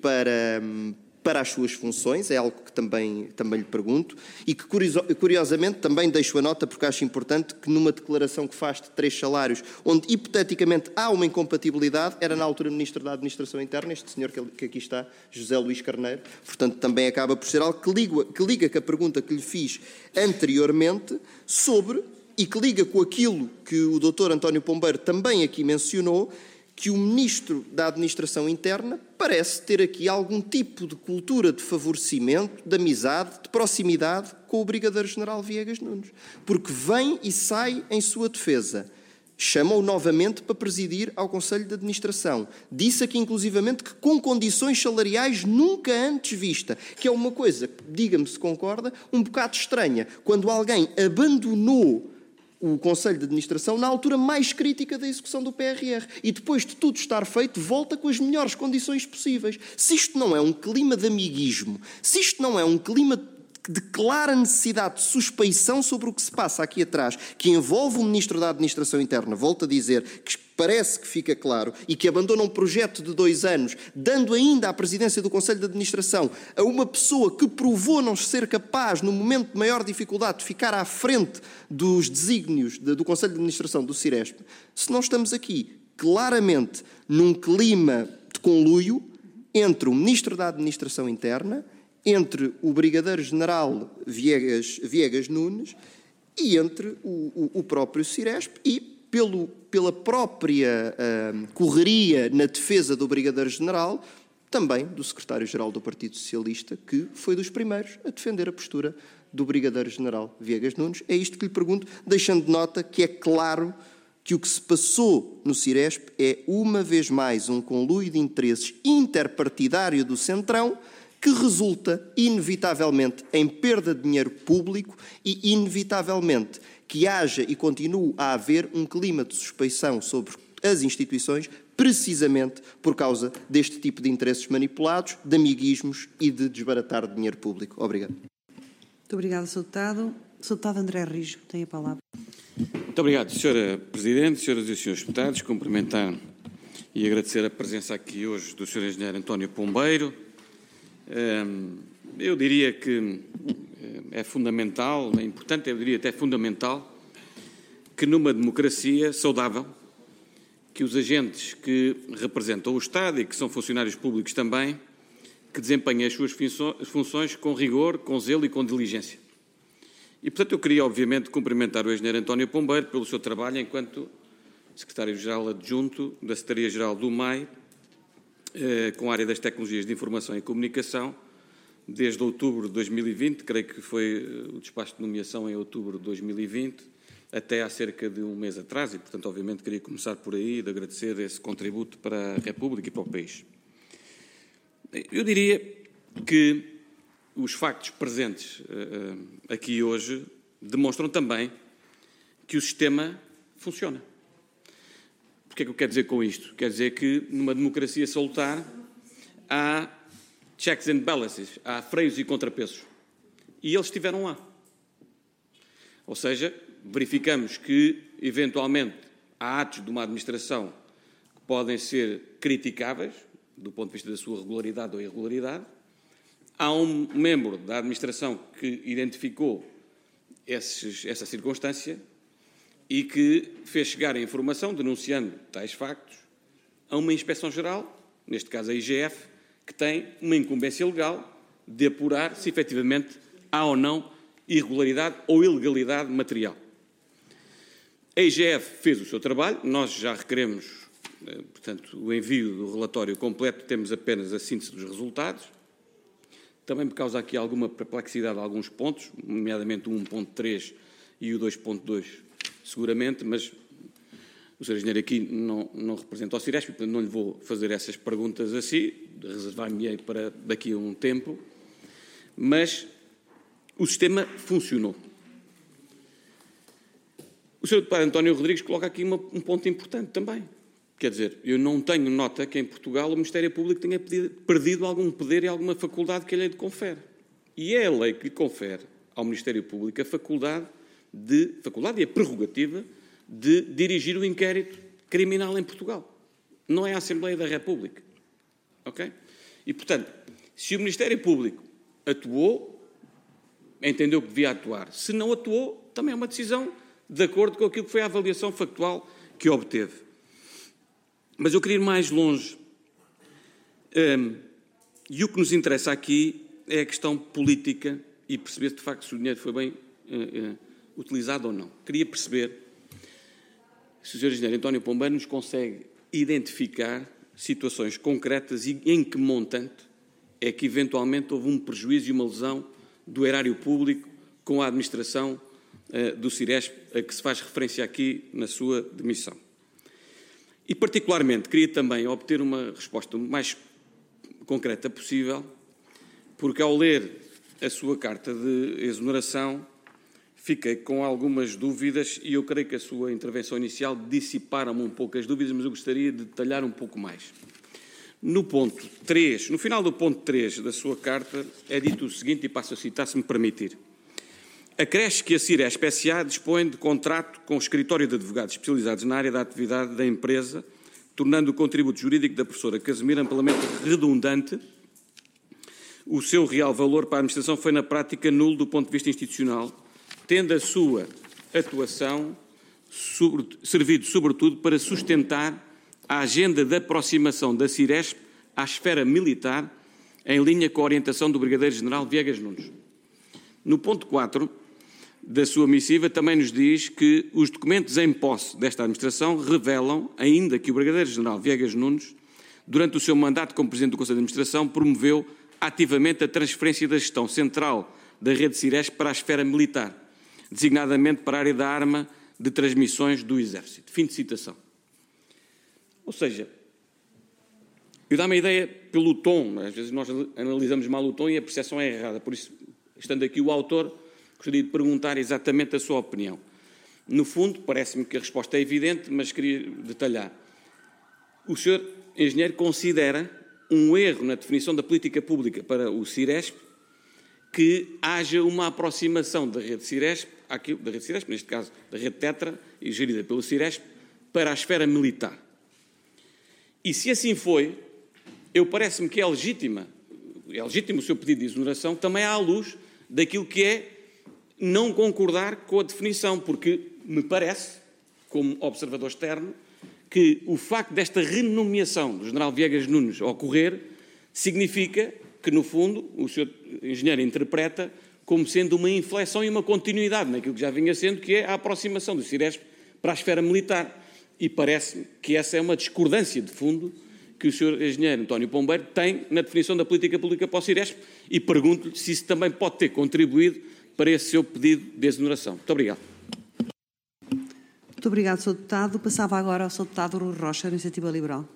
para as suas funções, é algo que também lhe pergunto, e que curiosamente também deixo a nota, porque acho importante, que numa declaração que faz de 3 salários, onde hipoteticamente há uma incompatibilidade, era na altura Ministro da Administração Interna, este senhor que aqui está, José Luís Carneiro, portanto também acaba por ser algo que liga com a pergunta que lhe fiz anteriormente sobre, e que liga com aquilo que o Dr. António Pombeiro também aqui mencionou, que o Ministro da Administração Interna parece ter aqui algum tipo de cultura de favorecimento, de amizade, de proximidade com o Brigadeiro-General Viegas Nunes. Porque vem e sai em sua defesa. Chama-o novamente para presidir ao Conselho de Administração. Disse aqui, inclusivamente, que com condições salariais nunca antes vista. Que é uma coisa, diga-me se concorda, um bocado estranha. Quando alguém abandonou o Conselho de Administração na altura mais crítica da execução do PRR e depois de tudo estar feito volta com as melhores condições possíveis. Se isto não é um clima de amiguismo, se isto não é um clima de clara necessidade de suspeição sobre o que se passa aqui atrás, que envolve o Ministro da Administração Interna, volto a dizer, que parece que fica claro, e que abandona um projeto de 2 anos, dando ainda a presidência do Conselho de Administração a uma pessoa que provou não ser capaz, no momento de maior dificuldade, de ficar à frente dos desígnios do Conselho de Administração do Ciresp, se nós estamos aqui claramente num clima de conluio entre o Ministro da Administração Interna, entre o Brigadeiro-General Viegas Nunes e entre o próprio Ciresp e pela própria correria na defesa do Brigadeiro-General, também do Secretário-Geral do Partido Socialista, que foi dos primeiros a defender a postura do Brigadeiro-General Viegas Nunes. É isto que lhe pergunto, deixando de nota que é claro que o que se passou no Ciresp é, uma vez mais, um conluio de interesses interpartidário do Centrão, que resulta, inevitavelmente, em perda de dinheiro público e, inevitavelmente, que haja e continue a haver um clima de suspeição sobre as instituições, precisamente por causa deste tipo de interesses manipulados, de amiguismos e de desbaratar dinheiro público. Obrigado. Muito obrigada, Sr. Deputado. Sr. Deputado André Rijo, tem a palavra. Muito obrigado, Sra. Presidente, Sras. e Srs. Deputados. Cumprimentar e agradecer a presença aqui hoje do Sr. Engenheiro António Pombeiro. Eu diria que é fundamental, é importante, eu diria até fundamental, que numa democracia saudável, que os agentes que representam o Estado e que são funcionários públicos também, que desempenhem as suas funções com rigor, com zelo e com diligência. E, portanto, eu queria, obviamente, cumprimentar o engenheiro António Pombeiro pelo seu trabalho enquanto Secretário-Geral Adjunto da Secretaria-Geral do MAI, com a área das Tecnologias de Informação e Comunicação, desde outubro de 2020, creio que foi o despacho de nomeação em outubro de 2020, até há cerca de um mês atrás, e, portanto, obviamente, queria começar por aí de agradecer esse contributo para a República e para o país. Eu diria que os factos presentes aqui hoje demonstram também que o sistema funciona. O que é que eu quero dizer com isto? Quer dizer que numa democracia salutar há checks and balances, há freios e contrapesos. E eles estiveram lá. Ou seja, verificamos que, eventualmente, há atos de uma administração que podem ser criticáveis, do ponto de vista da sua regularidade ou irregularidade. Há um membro da administração que identificou essa circunstância e que fez chegar a informação, denunciando tais factos, a uma Inspeção-Geral, neste caso a IGF, que tem uma incumbência legal de apurar se efetivamente há ou não irregularidade ou ilegalidade material. A IGF fez o seu trabalho, nós já requeremos, portanto, o envio do relatório completo, temos apenas a síntese dos resultados. também me causa aqui alguma perplexidade a alguns pontos, nomeadamente o 1.3 e o 2.2, seguramente, mas o Sr. Engenheiro aqui não representa o Ciresp, portanto não lhe vou fazer essas perguntas assim, reservar-me-ei para daqui a um tempo, mas o sistema funcionou. O Sr. Deputado António Rodrigues coloca aqui um ponto importante também. Quer dizer, eu não tenho nota que em Portugal o Ministério Público tenha perdido algum poder e alguma faculdade que a lei lhe confere. E é a lei que lhe confere ao Ministério Público a faculdade e a prerrogativa de dirigir o inquérito criminal em Portugal. Não é a Assembleia da República. Ok? E, portanto, se o Ministério Público atuou, entendeu que devia atuar. Se não atuou, também é uma decisão de acordo com aquilo que foi a avaliação factual que obteve. Mas eu queria ir mais longe. E o que nos interessa aqui é a questão política e perceber de facto se o dinheiro foi bem utilizado ou não. Queria perceber se o Sr. Engenheiro António Pombeiro nos consegue identificar situações concretas e em que montante é que eventualmente houve um prejuízo e uma lesão do erário público com a administração do Ciresp, a que se faz referência aqui na sua demissão. E, particularmente, queria também obter uma resposta mais concreta possível, porque, ao ler a sua carta de exoneração, fiquei com algumas dúvidas e eu creio que a sua intervenção inicial dissiparam-me um pouco as dúvidas, mas eu gostaria de detalhar um pouco mais. No ponto 3, no final do ponto 3 da sua carta, é dito o seguinte, e passo a citar, se me permitir. Acresce que a Ciresp S.A. dispõe de contrato com o escritório de advogados especializados na área da atividade da empresa, tornando o contributo jurídico da professora Casemira amplamente redundante. O seu real valor para a administração foi, na prática, nulo do ponto de vista institucional, tendo a sua atuação servido, sobretudo, para sustentar a agenda de aproximação da Ciresp à esfera militar, em linha com a orientação do Brigadeiro-General Viegas Nunes. No ponto 4 da sua missiva também nos diz que os documentos em posse desta administração revelam ainda que o Brigadeiro-General Viegas Nunes, durante o seu mandato como Presidente do Conselho de Administração, promoveu ativamente a transferência da gestão central da rede Ciresp para a esfera militar, designadamente para a área da arma de transmissões do Exército. Fim de citação. Ou seja, eu dá-me a ideia pelo tom, às vezes nós analisamos mal o tom e a percepção é errada, por isso, estando aqui o autor, gostaria de perguntar exatamente a sua opinião. No fundo, parece-me que a resposta é evidente, mas queria detalhar. O Sr. Engenheiro considera um erro na definição da política pública para o Ciresp que haja uma aproximação da rede Ciresp, neste caso da rede Tetra, e gerida pelo Ciresp, para a esfera militar. E se assim foi, parece-me que é legítimo o seu pedido de exoneração, também à luz daquilo que é não concordar com a definição, porque me parece, como observador externo, que o facto desta renomeação do General Viegas Nunes ocorrer significa que, no fundo, o Sr. Engenheiro interpreta como sendo uma inflexão e uma continuidade naquilo que já vinha sendo, que é a aproximação do Ciresp para a esfera militar. E parece-me que essa é uma discordância de fundo que o Sr. Engenheiro António Pombeiro tem na definição da política pública para o Ciresp e pergunto-lhe se isso também pode ter contribuído para esse seu pedido de exoneração. Muito obrigado. Muito obrigado, Sr. Deputado. Passava agora ao Sr. Deputado Rui Rocha, da Iniciativa Liberal.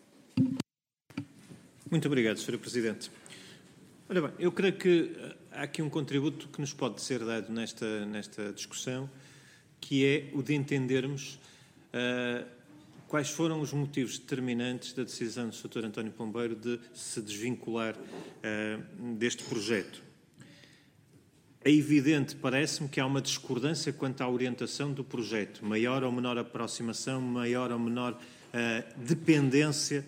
Muito obrigado, Sra. Presidente. Ora bem, eu creio que há aqui um contributo que nos pode ser dado nesta discussão, que é o de entendermos quais foram os motivos determinantes da decisão do Sr. António Pombeiro de se desvincular deste projeto. É evidente, parece-me, que há uma discordância quanto à orientação do projeto, maior ou menor aproximação, maior ou menor dependência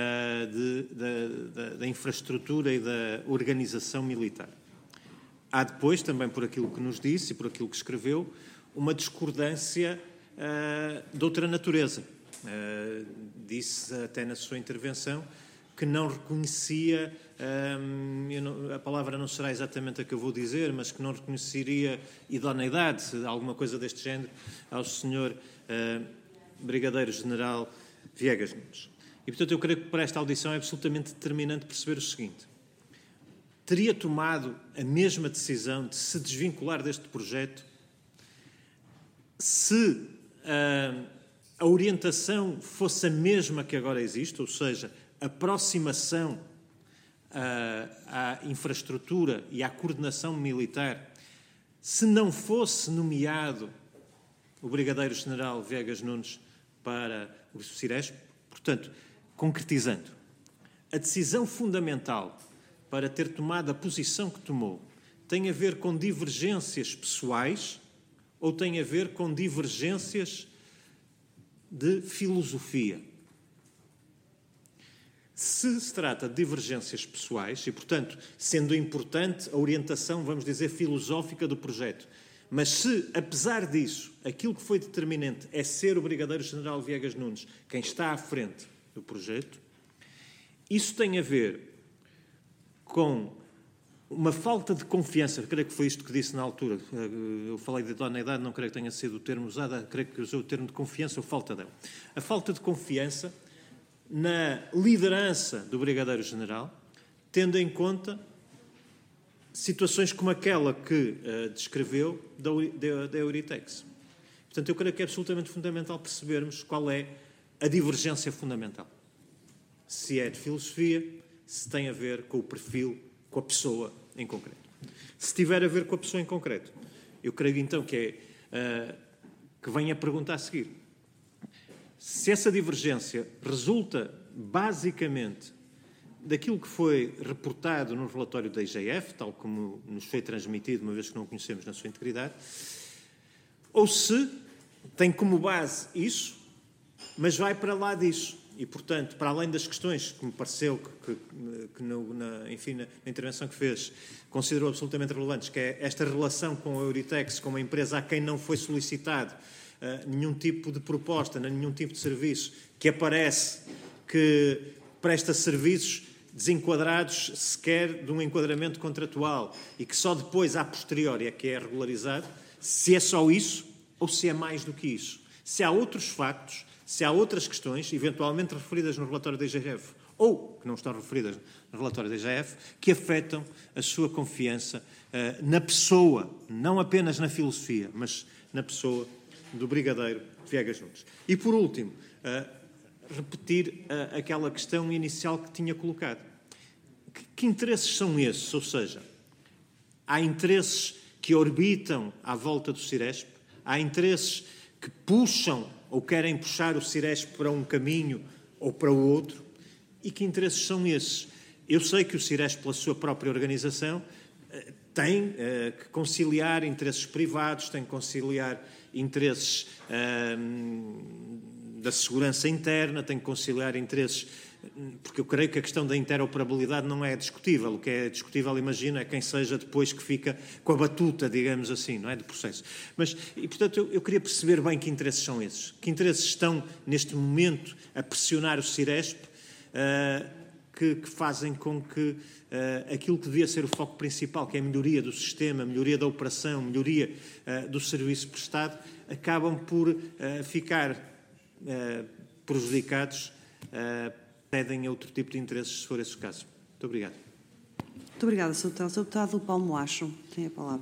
da infraestrutura e da organização militar. Há depois, também por aquilo que nos disse e por aquilo que escreveu, uma discordância de outra natureza. Disse até na sua intervenção que não reconhecia, a palavra não será exatamente a que eu vou dizer, mas que não reconheceria idoneidade, alguma coisa deste género, ao Sr. Brigadeiro-General Viegas Nunes. E, portanto, eu creio que para esta audição é absolutamente determinante perceber o seguinte. teria tomado a mesma decisão de se desvincular deste projeto se a orientação fosse a mesma que agora existe, ou seja, a aproximação à infraestrutura e à coordenação militar, se não fosse nomeado o Brigadeiro-General Viegas Nunes para o Ciresp? Portanto, concretizando, a decisão fundamental para ter tomado a posição que tomou tem a ver com divergências pessoais ou tem a ver com divergências de filosofia? Se trata de divergências pessoais e, portanto, sendo importante a orientação, vamos dizer, filosófica do projeto, mas se, apesar disso, aquilo que foi determinante é ser o Brigadeiro-General Viegas Nunes quem está à frente do projeto, isso tem a ver com uma falta de confiança, creio que foi isto que disse na altura, eu falei de idoneidade, não creio que tenha sido o termo usado, creio que usou o termo de confiança ou falta dela. A falta de confiança na liderança do Brigadeiro-General, tendo em conta situações como aquela que descreveu da Euritex. Portanto, eu creio que é absolutamente fundamental percebermos qual é a divergência fundamental. Se é de filosofia, se tem a ver com o perfil, com a pessoa em concreto. Se tiver a ver com a pessoa em concreto, eu creio então que vem a pergunta a seguir. Se essa divergência resulta basicamente daquilo que foi reportado no relatório da IGF, tal como nos foi transmitido, uma vez que não o conhecemos na sua integridade, ou se tem como base isso, mas vai para lá disso. E, portanto, para além das questões que me pareceu que na intervenção que fez, considerou absolutamente relevantes, que é esta relação com a Euritex, com uma empresa a quem não foi solicitado nenhum tipo de proposta, nenhum tipo de serviço, que aparece que presta serviços desenquadrados sequer de um enquadramento contratual e que só depois, a posteriori, é que é regularizado, se é só isso ou se é mais do que isso. Se há outros factos, se há outras questões, eventualmente referidas no relatório da IGF ou que não estão referidas no relatório da IGF, que afetam a sua confiança na pessoa, não apenas na filosofia, mas na pessoa do Brigadeiro Viegas Nunes. E, por último, repetir aquela questão inicial que tinha colocado. Que interesses são esses? Ou seja, há interesses que orbitam à volta do Ciresp, há interesses que puxam ou querem puxar o Ciresp para um caminho ou para o outro. E que interesses são esses? Eu sei que o Ciresp, pela sua própria organização, tem que conciliar interesses privados, tem que conciliar interesses da segurança interna, tem que conciliar interesses, porque eu creio que a questão da interoperabilidade não é discutível. O que é discutível, imagino, é quem seja depois que fica com a batuta, digamos assim, não é, do processo. E portanto, eu queria perceber bem que interesses são esses. Que interesses estão, neste momento, a pressionar o Ciresp, que fazem com que aquilo que devia ser o foco principal, que é a melhoria do sistema, a melhoria da operação, a melhoria do serviço prestado, acabam por ficar prejudicados, pedem outro tipo de interesses, se for esse o caso. Muito obrigado. Muito obrigada, Sr. Deputado. Sr. Deputado Paulo Moacho tem a palavra.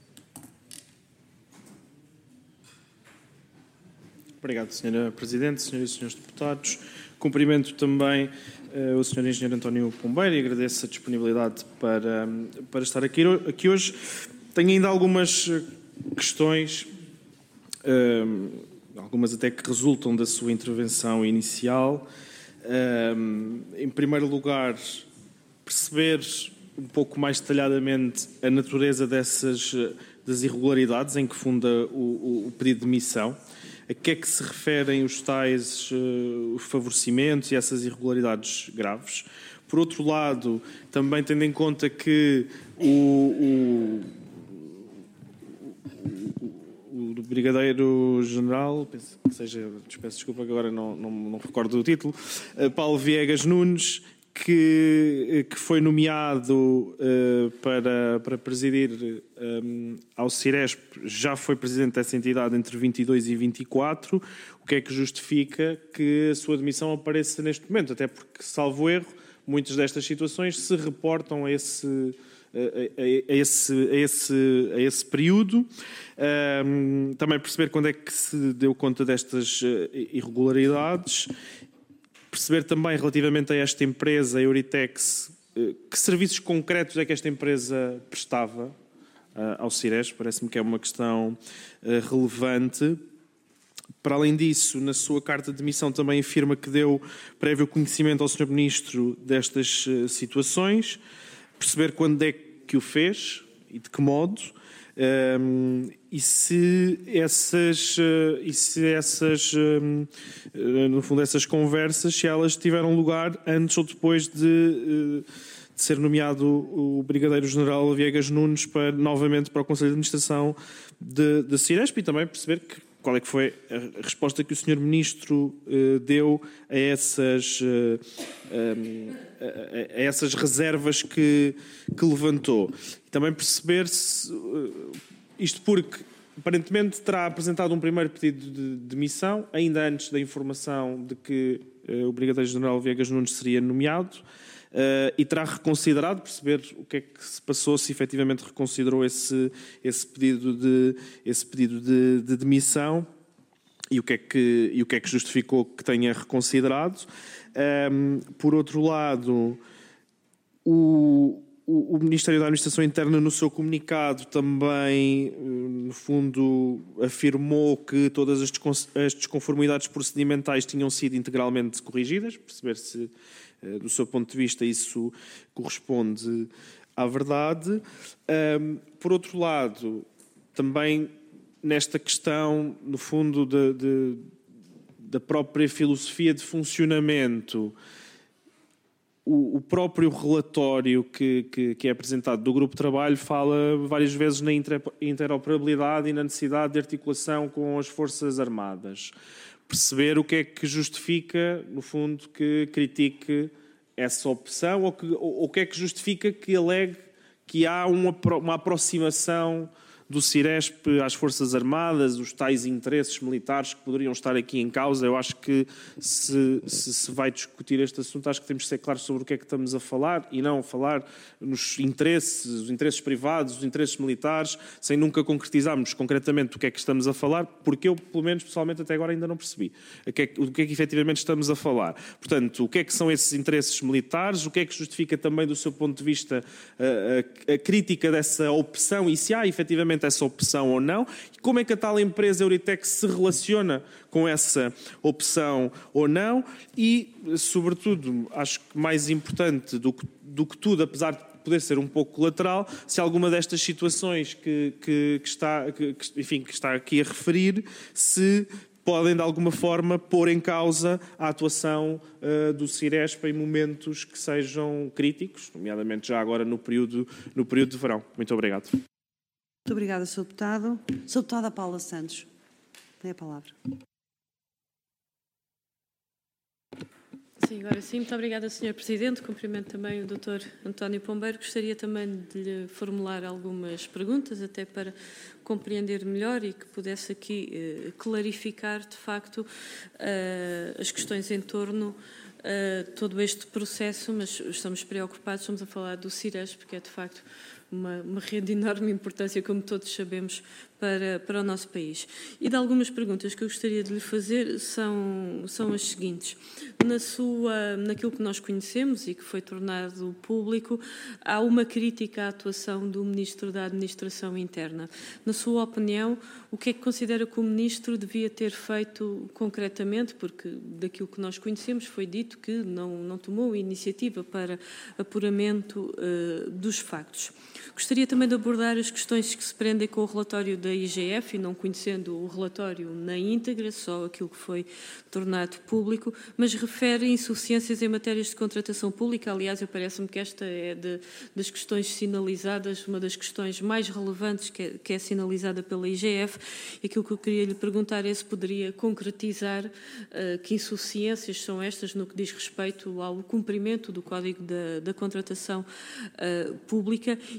Obrigado, Sra. Presidente, Senhoras e Senhores Deputados. Cumprimento também o Sr. Engenheiro António Pombeiro e agradeço a disponibilidade para estar aqui hoje. Tenho ainda algumas questões, algumas até que resultam da sua intervenção inicial. Em primeiro lugar, perceber um pouco mais detalhadamente a natureza das irregularidades em que funda o pedido de demissão. A que é que se referem os tais favorecimentos e essas irregularidades graves? Por outro lado, também tendo em conta que o Brigadeiro-General, peço desculpa que agora não recordo o título, Paulo Viegas Nunes, que foi nomeado para presidir ao Ciresp, já foi presidente dessa entidade entre 22 e 24, o que é que justifica que a sua demissão apareça neste momento? Até porque, salvo erro, muitas destas situações se reportam a esse período. Também perceber quando é que se deu conta destas irregularidades. Perceber também, relativamente a esta empresa, a Euritex, que serviços concretos é que esta empresa prestava ao Ciresp. Parece-me que é uma questão relevante. Para além disso, na sua carta de demissão também afirma que deu prévio conhecimento ao Sr. Ministro destas situações. Perceber quando é que o fez e de que modo. E se no fundo, essas conversas, se elas tiveram lugar antes ou depois de ser nomeado o Brigadeiro-General Viegas Nunes novamente para o Conselho de Administração da Ciresp, e também perceber qual é que foi a resposta que o Sr. Ministro deu a essas reservas que levantou. E também perceber se isto porque aparentemente terá apresentado um primeiro pedido de demissão, ainda antes da informação de que o Brigadeiro-General Viegas Nunes seria nomeado, e terá reconsiderado, perceber o que é que se passou, se efetivamente reconsiderou esse pedido de demissão e o que é que justificou que tenha reconsiderado. Por outro lado, o Ministério da Administração Interna, no seu comunicado, também, no fundo, afirmou que todas as desconformidades procedimentais tinham sido integralmente corrigidas, perceber se, do seu ponto de vista, isso corresponde à verdade. Por outro lado, também nesta questão, no fundo, da própria filosofia de funcionamento, o próprio relatório que é apresentado do Grupo de Trabalho fala várias vezes na interoperabilidade e na necessidade de articulação com as Forças Armadas. Perceber o que é que justifica, no fundo, que critique essa opção, ou o que é que justifica que alegue que há uma aproximação do Ciresp às Forças Armadas, os tais interesses militares que poderiam estar aqui em causa. Eu acho que se vai discutir este assunto, acho que temos de ser claros sobre o que é que estamos a falar e não falar nos interesses, os interesses privados, os interesses militares, sem nunca concretizarmos concretamente o que é que estamos a falar, porque eu, pelo menos, pessoalmente, até agora ainda não percebi o que é que efetivamente estamos a falar. Portanto, o que é que são esses interesses militares, o que é que justifica também, do seu ponto de vista, a crítica dessa opção e se há, efetivamente, essa opção ou não, e como é que a tal empresa Euritex se relaciona com essa opção ou não, e, sobretudo, acho que mais importante do que tudo, apesar de poder ser um pouco colateral, se alguma destas situações que está aqui a referir, se podem, de alguma forma, pôr em causa a atuação do Ciresp em momentos que sejam críticos, nomeadamente já agora no período de verão. Muito obrigado. Muito obrigada, Sr. Deputado. Sr. Deputada Paula Santos, tem a palavra. Sim, agora sim. Muito obrigada, Sr. Presidente. Cumprimento também o Dr. António Pombeiro. Gostaria também de lhe formular algumas perguntas, até para compreender melhor e que pudesse aqui clarificar, de facto, as questões em torno todo este processo, mas estamos preocupados, estamos a falar do Ciresp, porque é, de facto, uma rede de enorme importância, como todos sabemos, para o nosso país. E de algumas perguntas que eu gostaria de lhe fazer são as seguintes. Naquilo que nós conhecemos e que foi tornado público, há uma crítica à atuação do Ministro da Administração Interna. Na sua opinião, o que é que considera que o Ministro devia ter feito concretamente? Porque daquilo que nós conhecemos foi dito que não tomou iniciativa para apuramento dos factos. Gostaria também de abordar as questões que se prendem com o relatório da IGF, e não conhecendo o relatório na íntegra, só aquilo que foi tornado público, mas refere insuficiências em matérias de contratação pública. Aliás, parece-me que esta é das questões sinalizadas, uma das questões mais relevantes que é sinalizada pela IGF. E aquilo que eu queria lhe perguntar é se poderia concretizar que insuficiências são estas no que diz respeito ao cumprimento do Código da Contratação Pública,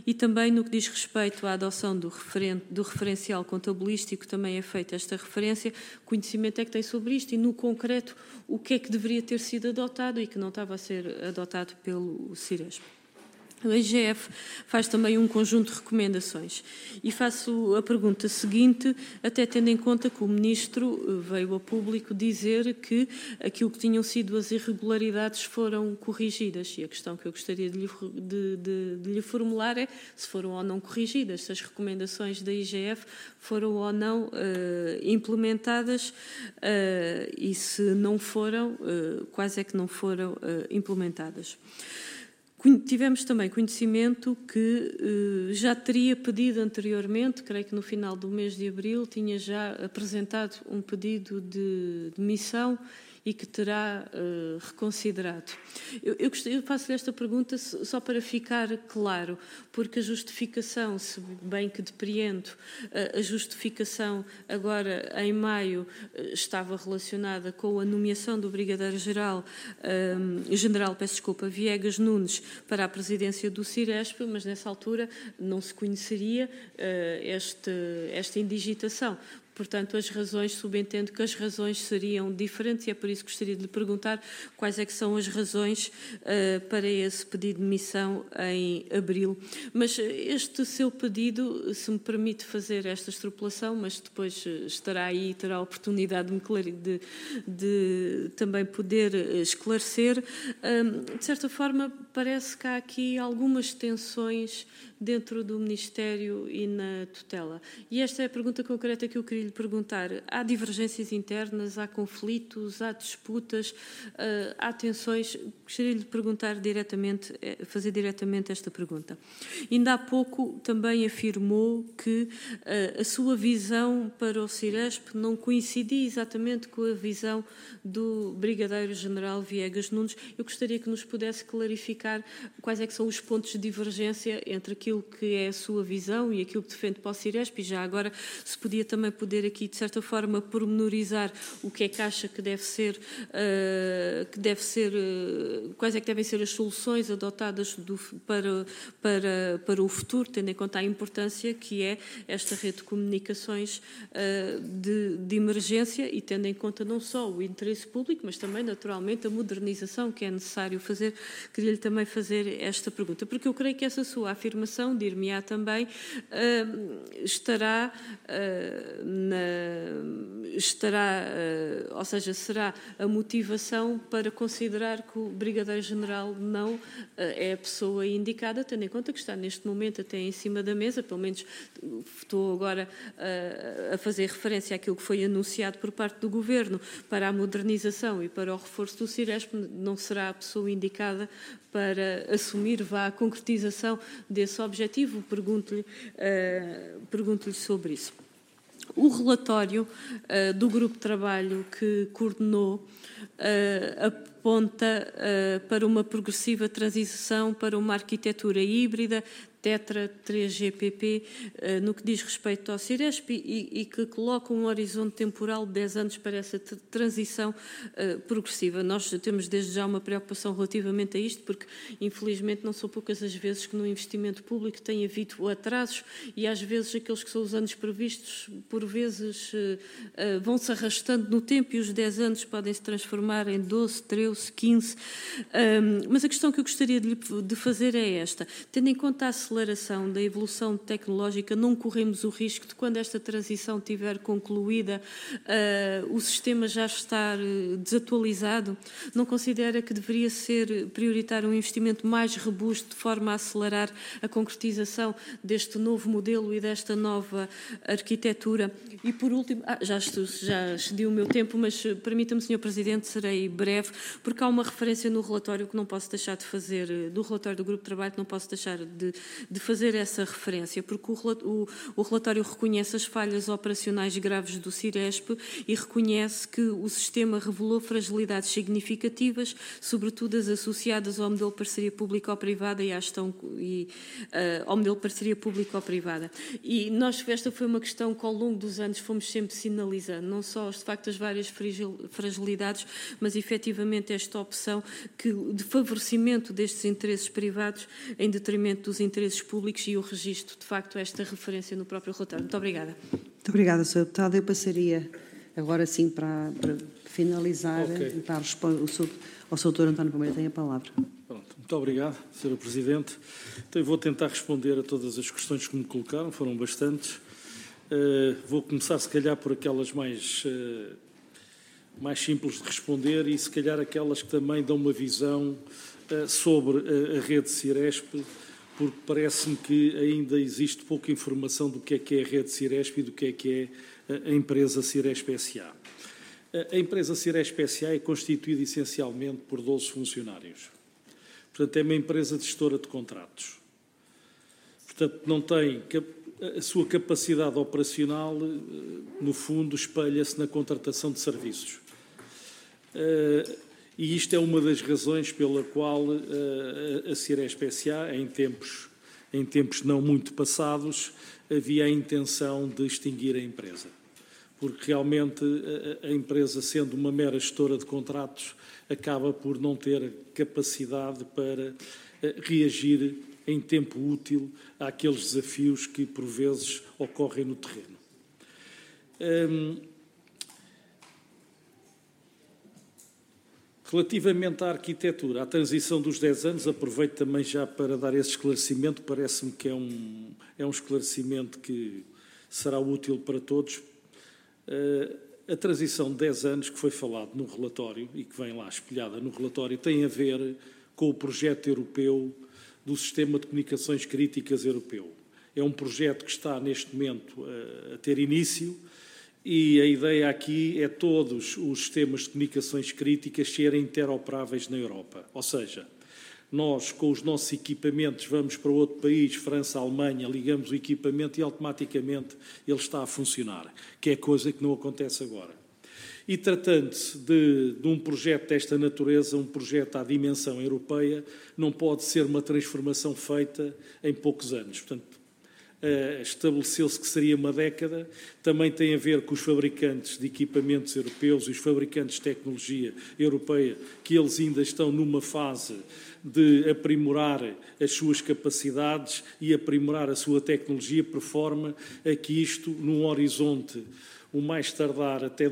E também no que diz respeito à adoção do referencial contabilístico, também é feita esta referência, conhecimento é que tem sobre isto e, no concreto, o que é que deveria ter sido adotado e que não estava a ser adotado pelo Ciresp. A IGF faz também um conjunto de recomendações e faço a pergunta seguinte, até tendo em conta que o Ministro veio ao público dizer que aquilo que tinham sido as irregularidades foram corrigidas e a questão que eu gostaria de lhe formular é se foram ou não corrigidas, se as recomendações da IGF foram ou não implementadas e se não foram, quais é que não foram implementadas. Tivemos também conhecimento que já teria pedido anteriormente, creio que no final do mês de abril, tinha já apresentado um pedido de demissão e que terá reconsiderado. Eu faço esta pergunta só para ficar claro, porque a justificação, se bem que depreendo, a justificação agora em maio estava relacionada com a nomeação do Brigadeiro-Geral, Viegas Nunes, para a presidência do Ciresp, mas nessa altura não se conheceria esta indigitação. Portanto, as razões, subentendo que as razões seriam diferentes e é por isso que gostaria de lhe perguntar quais é que são as razões para esse pedido de demissão em abril. Mas este seu pedido, se me permite fazer esta extrapolação, mas depois estará aí e terá a oportunidade de também poder esclarecer, de certa forma parece que há aqui algumas tensões dentro do Ministério e na tutela. E esta é a pergunta concreta que eu queria lhe perguntar. Há divergências internas, há conflitos, há disputas, há tensões? Gostaria de lhe perguntar diretamente, fazer diretamente esta pergunta. Ainda há pouco também afirmou que a sua visão para o Ciresp não coincidia exatamente com a visão do Brigadeiro-General Viegas Nunes. Eu gostaria que nos pudesse clarificar quais é que são os pontos de divergência entre aquilo que é a sua visão e aquilo que defende para o Ciresp e já agora se podia também poder aqui de certa forma pormenorizar o que é que acha que deve ser quais é que devem ser as soluções adotadas para o futuro, tendo em conta a importância que é esta rede de comunicações de emergência e tendo em conta não só o interesse público, mas também naturalmente a modernização que é necessário fazer. Queria-lhe também fazer esta pergunta, porque eu creio que essa sua afirmação, dir-me-á também, ou seja, será a motivação para considerar que o Brigadeiro-General não é a pessoa indicada, tendo em conta que está neste momento até em cima da mesa, pelo menos estou agora a fazer referência àquilo que foi anunciado por parte do Governo para a modernização e para o reforço do Ciresp, não será a pessoa indicada para assumir a concretização desse objetivo. Pergunto-lhe sobre isso. O relatório do grupo de trabalho que coordenou aponta para uma progressiva transição para uma arquitetura híbrida, Tetra 3GPP, no que diz respeito ao Ciresp e que coloca um horizonte temporal de 10 anos para essa transição progressiva. Nós temos desde já uma preocupação relativamente a isto, porque infelizmente não são poucas as vezes que no investimento público tem havido atrasos e às vezes aqueles que são os anos previstos, por vezes vão-se arrastando no tempo e os 10 anos podem se transformar em 12, 13, 15. Mas a questão que eu gostaria de fazer é esta. Tendo em conta a aceleração da evolução tecnológica, não corremos o risco de, quando esta transição estiver concluída, o sistema já estar desatualizado? Não considera que deveria ser prioritário um investimento mais robusto de forma a acelerar a concretização deste novo modelo e desta nova arquitetura? E por último, já excedi o meu tempo, mas permita-me, Sr. Presidente, serei breve, porque há uma referência no relatório que não posso deixar de fazer, do relatório do Grupo de Trabalho, que não posso deixar de fazer essa referência, porque o relatório reconhece as falhas operacionais graves do Ciresp e reconhece que o sistema revelou fragilidades significativas, sobretudo as associadas ao modelo de parceria público-privada e à gestão ao modelo de parceria público-privada. E esta foi uma questão que ao longo dos anos fomos sempre sinalizando, não só de facto as várias fragilidades, mas efetivamente esta opção de favorecimento destes interesses privados em detrimento dos interesses interesses públicos e o registro, de facto, esta referência no próprio relatório. Muito obrigada. Muito obrigada, Sr. Deputado. Eu passaria agora sim para finalizar, Ok. para responder ao Sr. Dr. António Pombeiro. Tem a palavra. Pronto, muito obrigado, Sra. Presidente. Então, eu vou tentar responder a todas as questões que me colocaram, foram bastantes. Vou começar, se calhar, por aquelas mais simples de responder e, se calhar, aquelas que também dão uma visão sobre a rede Ciresp, porque parece-me que ainda existe pouca informação do que é a rede Ciresp e do que é a empresa Ciresp S.A. A empresa Ciresp S.A. é constituída essencialmente por 12 funcionários. Portanto, é uma empresa gestora de contratos. Portanto, não tem a sua capacidade operacional, no fundo, espelha-se na contratação de serviços. E isto é uma das razões pela qual a Ciresp S.A., em tempos não muito passados, havia a intenção de extinguir a empresa. Porque realmente a empresa, sendo uma mera gestora de contratos, acaba por não ter capacidade para reagir em tempo útil àqueles desafios que, por vezes, ocorrem no terreno. Relativamente à arquitetura, à transição dos 10 anos, aproveito também já para dar esse esclarecimento, parece-me que é um esclarecimento que será útil para todos. A transição de 10 anos que foi falado no relatório e que vem lá espelhada no relatório tem a ver com o projeto europeu do Sistema de Comunicações Críticas Europeu. É um projeto que está neste momento a ter início e a ideia aqui é todos os sistemas de comunicações críticas serem interoperáveis na Europa. Ou seja, nós com os nossos equipamentos vamos para outro país, França, Alemanha, ligamos o equipamento e automaticamente ele está a funcionar, que é coisa que não acontece agora. E tratando-se de um projeto desta natureza, um projeto à dimensão europeia, não pode ser uma transformação feita em poucos anos. Portanto, estabeleceu-se que seria uma década, também tem a ver com os fabricantes de equipamentos europeus e os fabricantes de tecnologia europeia, que eles ainda estão numa fase de aprimorar as suas capacidades e aprimorar a sua tecnologia, por forma a que isto, num horizonte o mais tardar até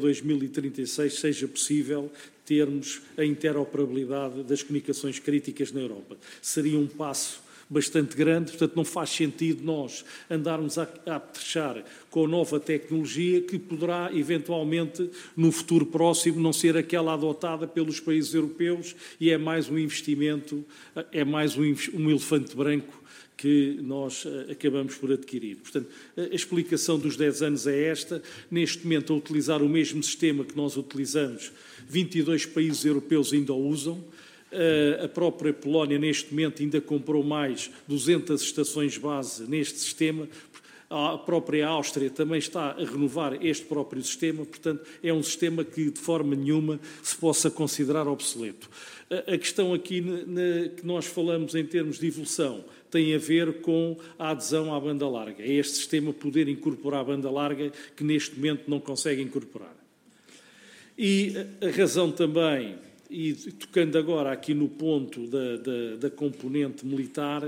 2036, seja possível termos a interoperabilidade das comunicações críticas na Europa. Seria um passo bastante grande, portanto não faz sentido nós andarmos a apetrechar com a nova tecnologia que poderá eventualmente no futuro próximo não ser aquela adotada pelos países europeus e é mais um investimento, é mais um elefante branco que nós acabamos por adquirir. Portanto, a explicação dos 10 anos é esta. Neste momento, a utilizar o mesmo sistema que nós utilizamos, 22 países europeus ainda o usam. A própria Polónia, neste momento, ainda comprou mais 200 estações base neste sistema. A própria Áustria também está a renovar este próprio sistema. Portanto, é um sistema que, de forma nenhuma, se possa considerar obsoleto. A questão aqui que nós falamos em termos de evolução tem a ver com a adesão à banda larga. É este sistema poder incorporar a banda larga que neste momento não consegue incorporar. E a razão também, e tocando agora aqui no ponto da componente militar,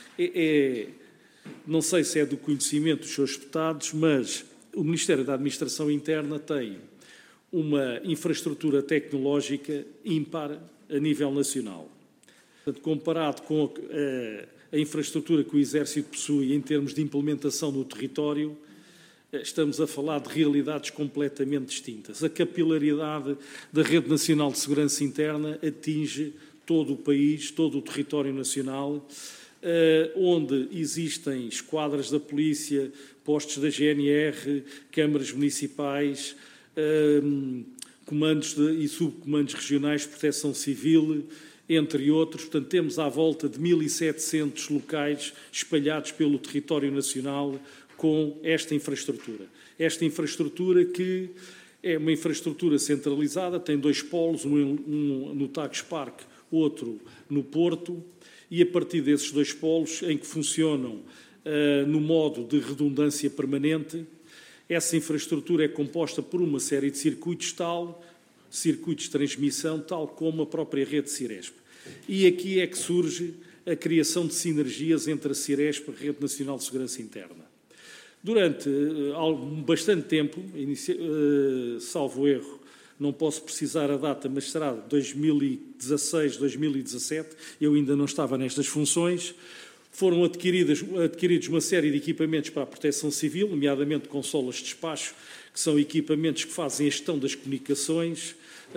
não sei se é do conhecimento dos seus deputados, mas o Ministério da Administração Interna tem uma infraestrutura tecnológica ímpar a nível nacional. Portanto, comparado com a infraestrutura que o Exército possui em termos de implementação no território, estamos a falar de realidades completamente distintas. A capilaridade da Rede Nacional de Segurança Interna atinge todo o país, todo o território nacional, onde existem esquadras da polícia, postos da GNR, câmaras municipais, comandos e subcomandos regionais de proteção civil, entre outros. Portanto, temos à volta de 1.700 locais espalhados pelo território nacional com esta infraestrutura. Esta infraestrutura que é uma infraestrutura centralizada, tem 2 polos, um no Tagus Park, outro no Porto, e a partir desses 2 polos, em que funcionam no modo de redundância permanente, essa infraestrutura é composta por uma série de circuitos de transmissão, tal como a própria rede Ciresp. E aqui é que surge a criação de sinergias entre a Ciresp e a Rede Nacional de Segurança Interna. Durante bastante tempo, salvo erro, não posso precisar a data, mas será 2016, 2017, eu ainda não estava nestas funções, foram adquiridos uma série de equipamentos para a proteção civil, nomeadamente consolas de despacho, que são equipamentos que fazem a gestão das comunicações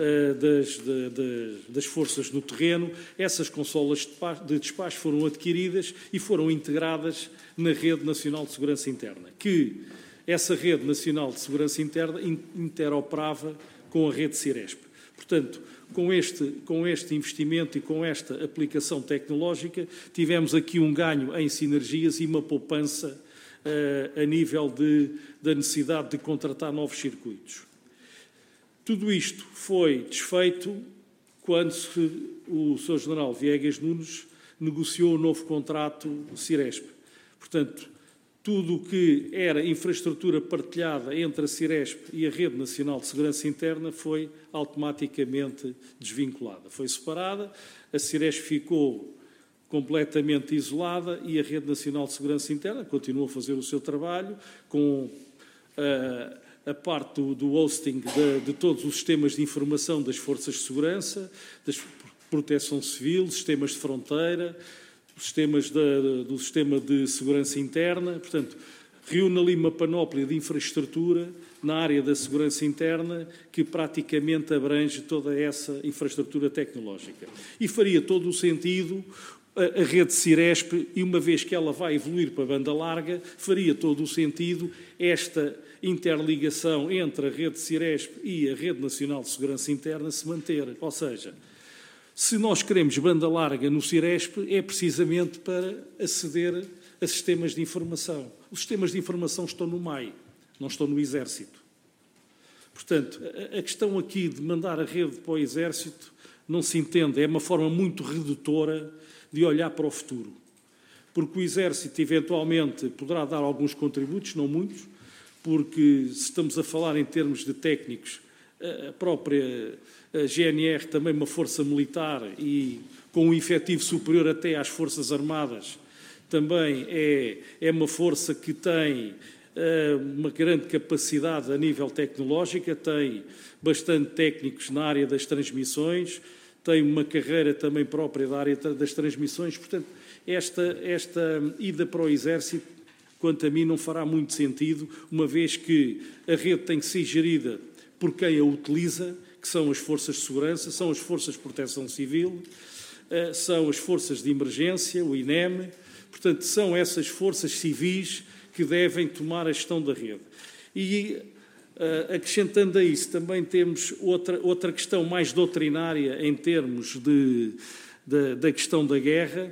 das forças no terreno. Essas consolas de despacho foram adquiridas e foram integradas na Rede Nacional de Segurança Interna, que essa Rede Nacional de Segurança Interna interoperava com a rede Ciresp. Portanto, com este investimento e com esta aplicação tecnológica, tivemos aqui um ganho em sinergias e uma poupança a nível da necessidade de contratar novos circuitos. Tudo isto foi desfeito quando o Sr. General Viegas Nunes negociou o novo contrato Ciresp. Portanto, tudo o que era infraestrutura partilhada entre a Ciresp e a Rede Nacional de Segurança Interna foi automaticamente desvinculada. Foi separada, a Ciresp ficou completamente isolada e a Rede Nacional de Segurança Interna continuou a fazer o seu trabalho com a parte do hosting de todos os sistemas de informação das forças de segurança, da proteção civil, sistemas de fronteira, do sistema de segurança interna. Portanto, reúne ali uma panóplia de infraestrutura na área da segurança interna que praticamente abrange toda essa infraestrutura tecnológica. E faria todo o sentido a rede Ciresp, e uma vez que ela vai evoluir para a banda larga, faria todo o sentido esta interligação entre a rede Ciresp e a Rede Nacional de Segurança Interna se manter. Ou seja, se nós queremos banda larga no Ciresp, é precisamente para aceder a sistemas de informação. Os sistemas de informação estão no MAI, não estão no Exército. Portanto, a questão aqui de mandar a rede para o Exército não se entende, é uma forma muito redutora de olhar para o futuro. Porque o Exército, eventualmente, poderá dar alguns contributos, não muitos, porque se estamos a falar em termos de técnicos, a própria GNR, também uma força militar e com um efetivo superior até às Forças Armadas, também é uma força que tem uma grande capacidade a nível tecnológico, tem bastante técnicos na área das transmissões, tem uma carreira também própria da área das transmissões. Portanto, esta ida para o Exército, quanto a mim, não fará muito sentido, uma vez que a rede tem que ser gerida por quem a utiliza, que são as forças de segurança, são as forças de proteção civil, são as forças de emergência, o INEM. Portanto, são essas forças civis que devem tomar a gestão da rede. E, acrescentando a isso, também temos outra questão mais doutrinária em termos da questão da guerra.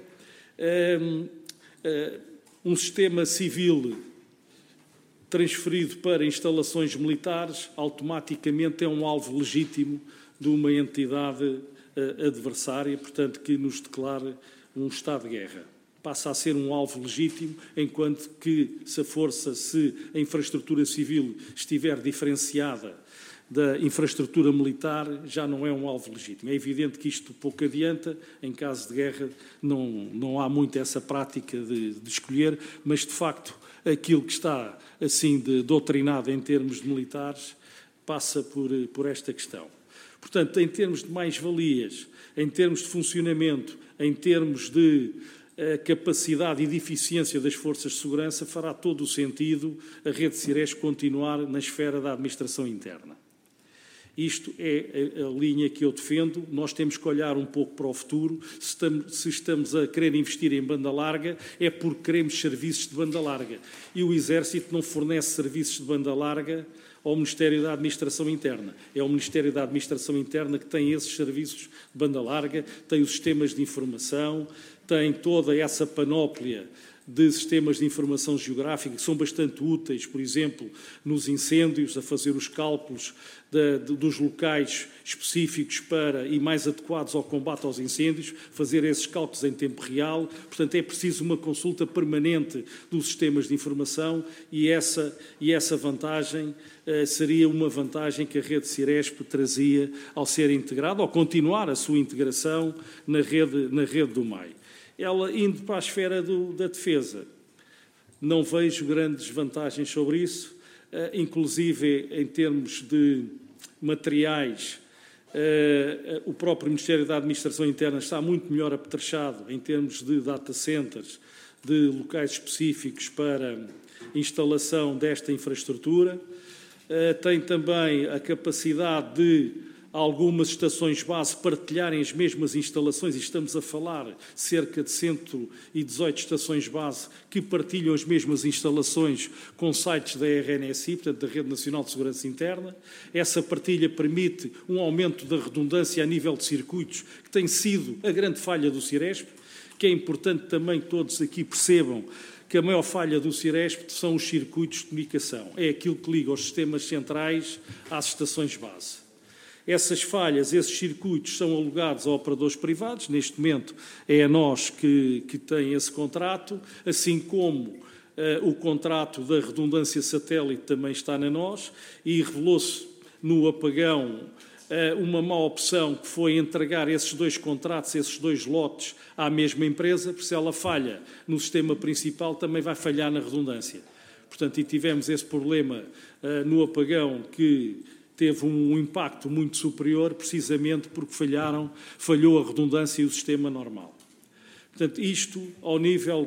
Um sistema civil transferido para instalações militares automaticamente é um alvo legítimo de uma entidade adversária, portanto, que nos declare um estado de guerra. Passa a ser um alvo legítimo, enquanto que se a infraestrutura civil estiver diferenciada da infraestrutura militar, já não é um alvo legítimo. É evidente que isto pouco adianta, em caso de guerra não há muito essa prática de escolher, mas de facto aquilo que está assim doutrinado em termos de militares passa por esta questão. Portanto, em termos de mais-valias, em termos de funcionamento, em termos de capacidade e de eficiência das forças de segurança, fará todo o sentido a rede Ciresp continuar na esfera da administração interna. Isto é a linha que eu defendo. Nós temos que olhar um pouco para o futuro. Se estamos a querer investir em banda larga, é porque queremos serviços de banda larga. E o Exército não fornece serviços de banda larga ao Ministério da Administração Interna. É o Ministério da Administração Interna que tem esses serviços de banda larga, tem os sistemas de informação, tem toda essa panóplia de sistemas de informação geográfica que são bastante úteis, por exemplo, nos incêndios, a fazer os cálculos dos locais específicos e mais adequados ao combate aos incêndios, fazer esses cálculos em tempo real. Portanto, é preciso uma consulta permanente dos sistemas de informação e essa vantagem seria uma vantagem que a rede Ciresp trazia ao ser integrada, ao continuar a sua integração na rede do MAI. Ela, indo para a esfera da defesa, não vejo grandes vantagens sobre isso, inclusive em termos de materiais. O próprio Ministério da Administração Interna está muito melhor apetrechado em termos de data centers, de locais específicos para instalação desta infraestrutura. Tem também a capacidade de algumas estações-base partilharem as mesmas instalações, e estamos a falar cerca de 118 estações-base que partilham as mesmas instalações com sites da RNSI, portanto, da Rede Nacional de Segurança Interna. Essa partilha permite um aumento da redundância a nível de circuitos, que tem sido a grande falha do Ciresp, que é importante também que todos aqui percebam que a maior falha do Ciresp são os circuitos de comunicação. É aquilo que liga os sistemas centrais às estações-base. Essas falhas, esses circuitos são alugados a operadores privados. Neste momento é a nós que tem esse contrato, assim como o contrato da redundância satélite também está na nós, e revelou-se no apagão uma má opção, que foi entregar esses dois contratos, esses dois lotes, à mesma empresa, porque se ela falha no sistema principal, também vai falhar na redundância. Portanto, e tivemos esse problema no apagão, que teve um impacto muito superior, precisamente porque falhou a redundância e o sistema normal. Portanto, isto ao nível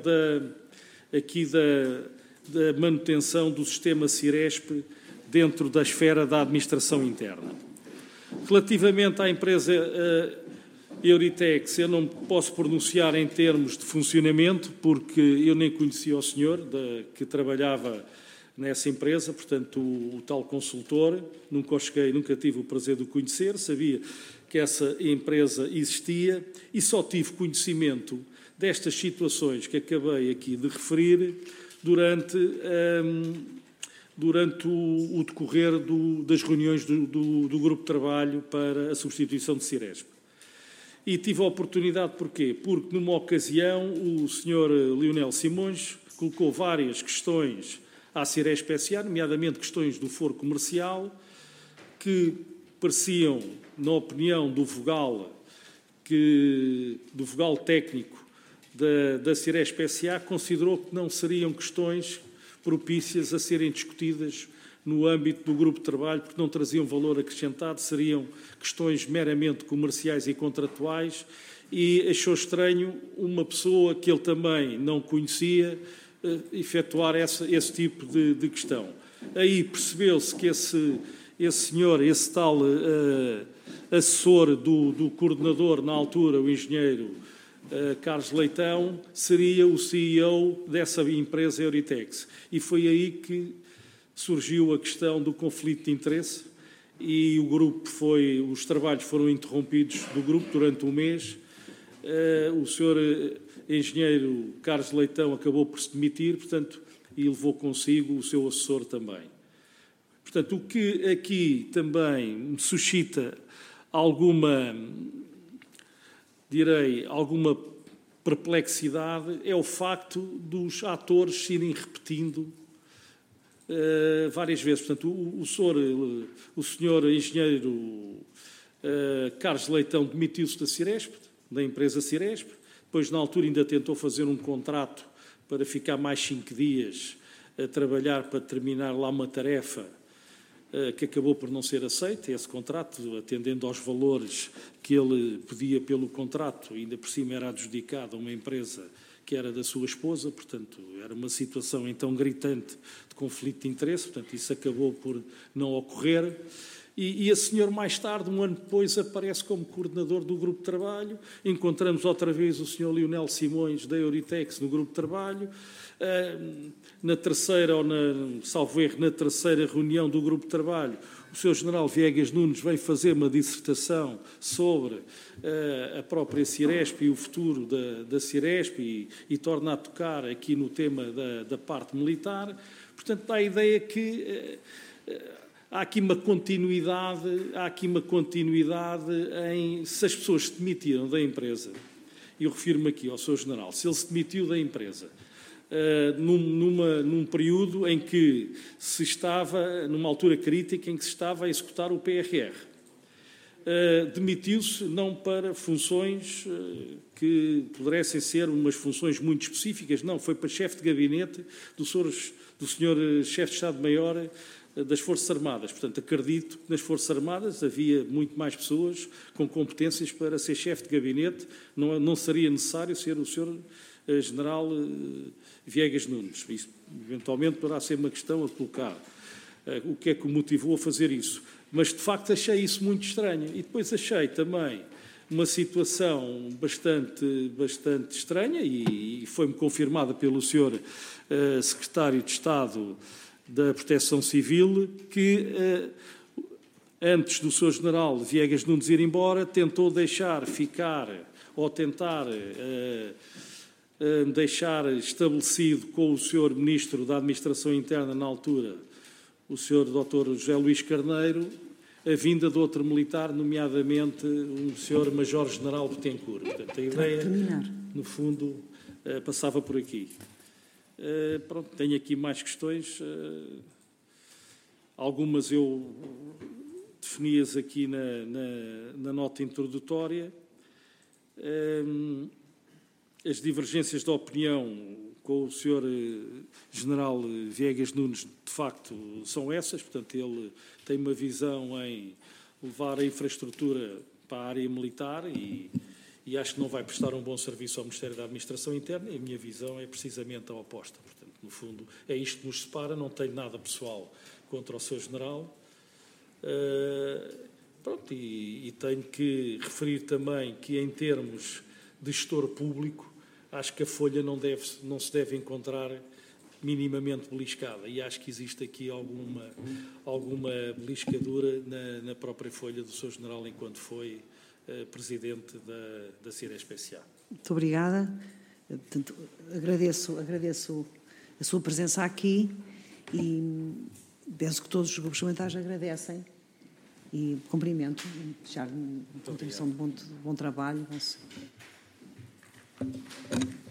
da manutenção do sistema Ciresp dentro da esfera da administração interna. Relativamente à empresa Euritex, eu não posso pronunciar em termos de funcionamento, porque eu nem conhecia o senhor que trabalhava nessa empresa, portanto, o tal consultor, nunca tive o prazer de o conhecer, sabia que essa empresa existia e só tive conhecimento destas situações que acabei aqui de referir durante o decorrer das reuniões do grupo de trabalho para a substituição de Ciresp. E tive a oportunidade, porquê? Porque, numa ocasião, o Sr. Leonel Simões colocou várias questões à Ciresp S.A., nomeadamente questões do foro comercial, que pareciam, na opinião do vogal técnico da Ciresp S.A., considerou que não seriam questões propícias a serem discutidas no âmbito do grupo de trabalho, porque não traziam valor acrescentado, seriam questões meramente comerciais e contratuais, e achou estranho uma pessoa que ele também não conhecia efetuar esse tipo de questão. Aí percebeu-se que esse senhor, esse tal assessor do coordenador, na altura, o engenheiro Carlos Leitão, seria o CEO dessa empresa Euritex. E foi aí que surgiu a questão do conflito de interesse, e os trabalhos foram interrompidos do grupo durante um mês. O senhor engenheiro Carlos Leitão acabou por se demitir, portanto, e levou consigo o seu assessor também. Portanto, o que aqui também me suscita alguma perplexidade é o facto dos atores se irem repetindo várias vezes. Portanto, o senhor engenheiro Carlos Leitão demitiu-se da Ciresp, da empresa Ciresp, depois, na altura, ainda tentou fazer um contrato para ficar mais 5 dias a trabalhar para terminar lá uma tarefa que acabou por não ser aceita, esse contrato, atendendo aos valores que ele pedia pelo contrato, ainda por cima era adjudicado a uma empresa que era da sua esposa, portanto, era uma situação então gritante de conflito de interesse, portanto, isso acabou por não ocorrer. E a senhora, mais tarde, um ano depois, aparece como coordenador do grupo de trabalho. Encontramos outra vez o senhor Leonel Simões, da Euritex, no grupo de trabalho. Na terceira, salvo erro, na terceira reunião do grupo de trabalho, o senhor general Viegas Nunes vem fazer uma dissertação sobre a própria Ciresp e o futuro da Ciresp e torna a tocar aqui no tema da parte militar. Portanto, dá a ideia que há aqui uma continuidade em se as pessoas se demitiram da empresa, e eu refiro-me aqui ao Sr. General, se ele se demitiu da empresa num período em que se estava, numa altura crítica em que se estava a executar o PRR, demitiu-se não para funções que pudessem ser umas funções muito específicas, não, foi para chefe de gabinete do senhor chefe de Estado-Maior das Forças Armadas. Portanto, acredito que nas Forças Armadas havia muito mais pessoas com competências para ser chefe de gabinete, não seria necessário ser o senhor General Viegas Nunes. Isso, eventualmente, poderá ser uma questão a colocar. O que é que o motivou a fazer isso? Mas, de facto, achei isso muito estranho. E depois achei também uma situação bastante estranha, e foi-me confirmada pelo Sr. Secretário de Estado da Proteção Civil, que antes do Sr. General Viegas Nunes ir embora, tentou deixar ficar, ou tentar deixar estabelecido com o Sr. Ministro da Administração Interna na altura, o Sr. Dr. José Luís Carneiro, a vinda de outro militar, nomeadamente um Sr. Major-General Betancourt. Portanto, a ideia, no fundo, passava por aqui. Pronto, tenho aqui mais questões. Algumas eu defini-as aqui na nota introdutória. As divergências de opinião com o Sr. General Viegas Nunes, de facto, são essas. Portanto, ele tem uma visão em levar a infraestrutura para a área militar e acho que não vai prestar um bom serviço ao Ministério da Administração Interna, e a minha visão é precisamente a oposta. Portanto, no fundo, é isto que nos separa, não tenho nada pessoal contra o Sr. General. Pronto, e tenho que referir também que, em termos de gestor público, acho que a folha não se deve encontrar minimamente beliscada, e acho que existe aqui alguma beliscadura na própria folha do Sr. General enquanto foi presidente da Ciresp-SA. Muito obrigada. Portanto, agradeço a sua presença aqui e penso que todos os grupos parlamentares agradecem e cumprimento, desejar uma continuação de bom trabalho.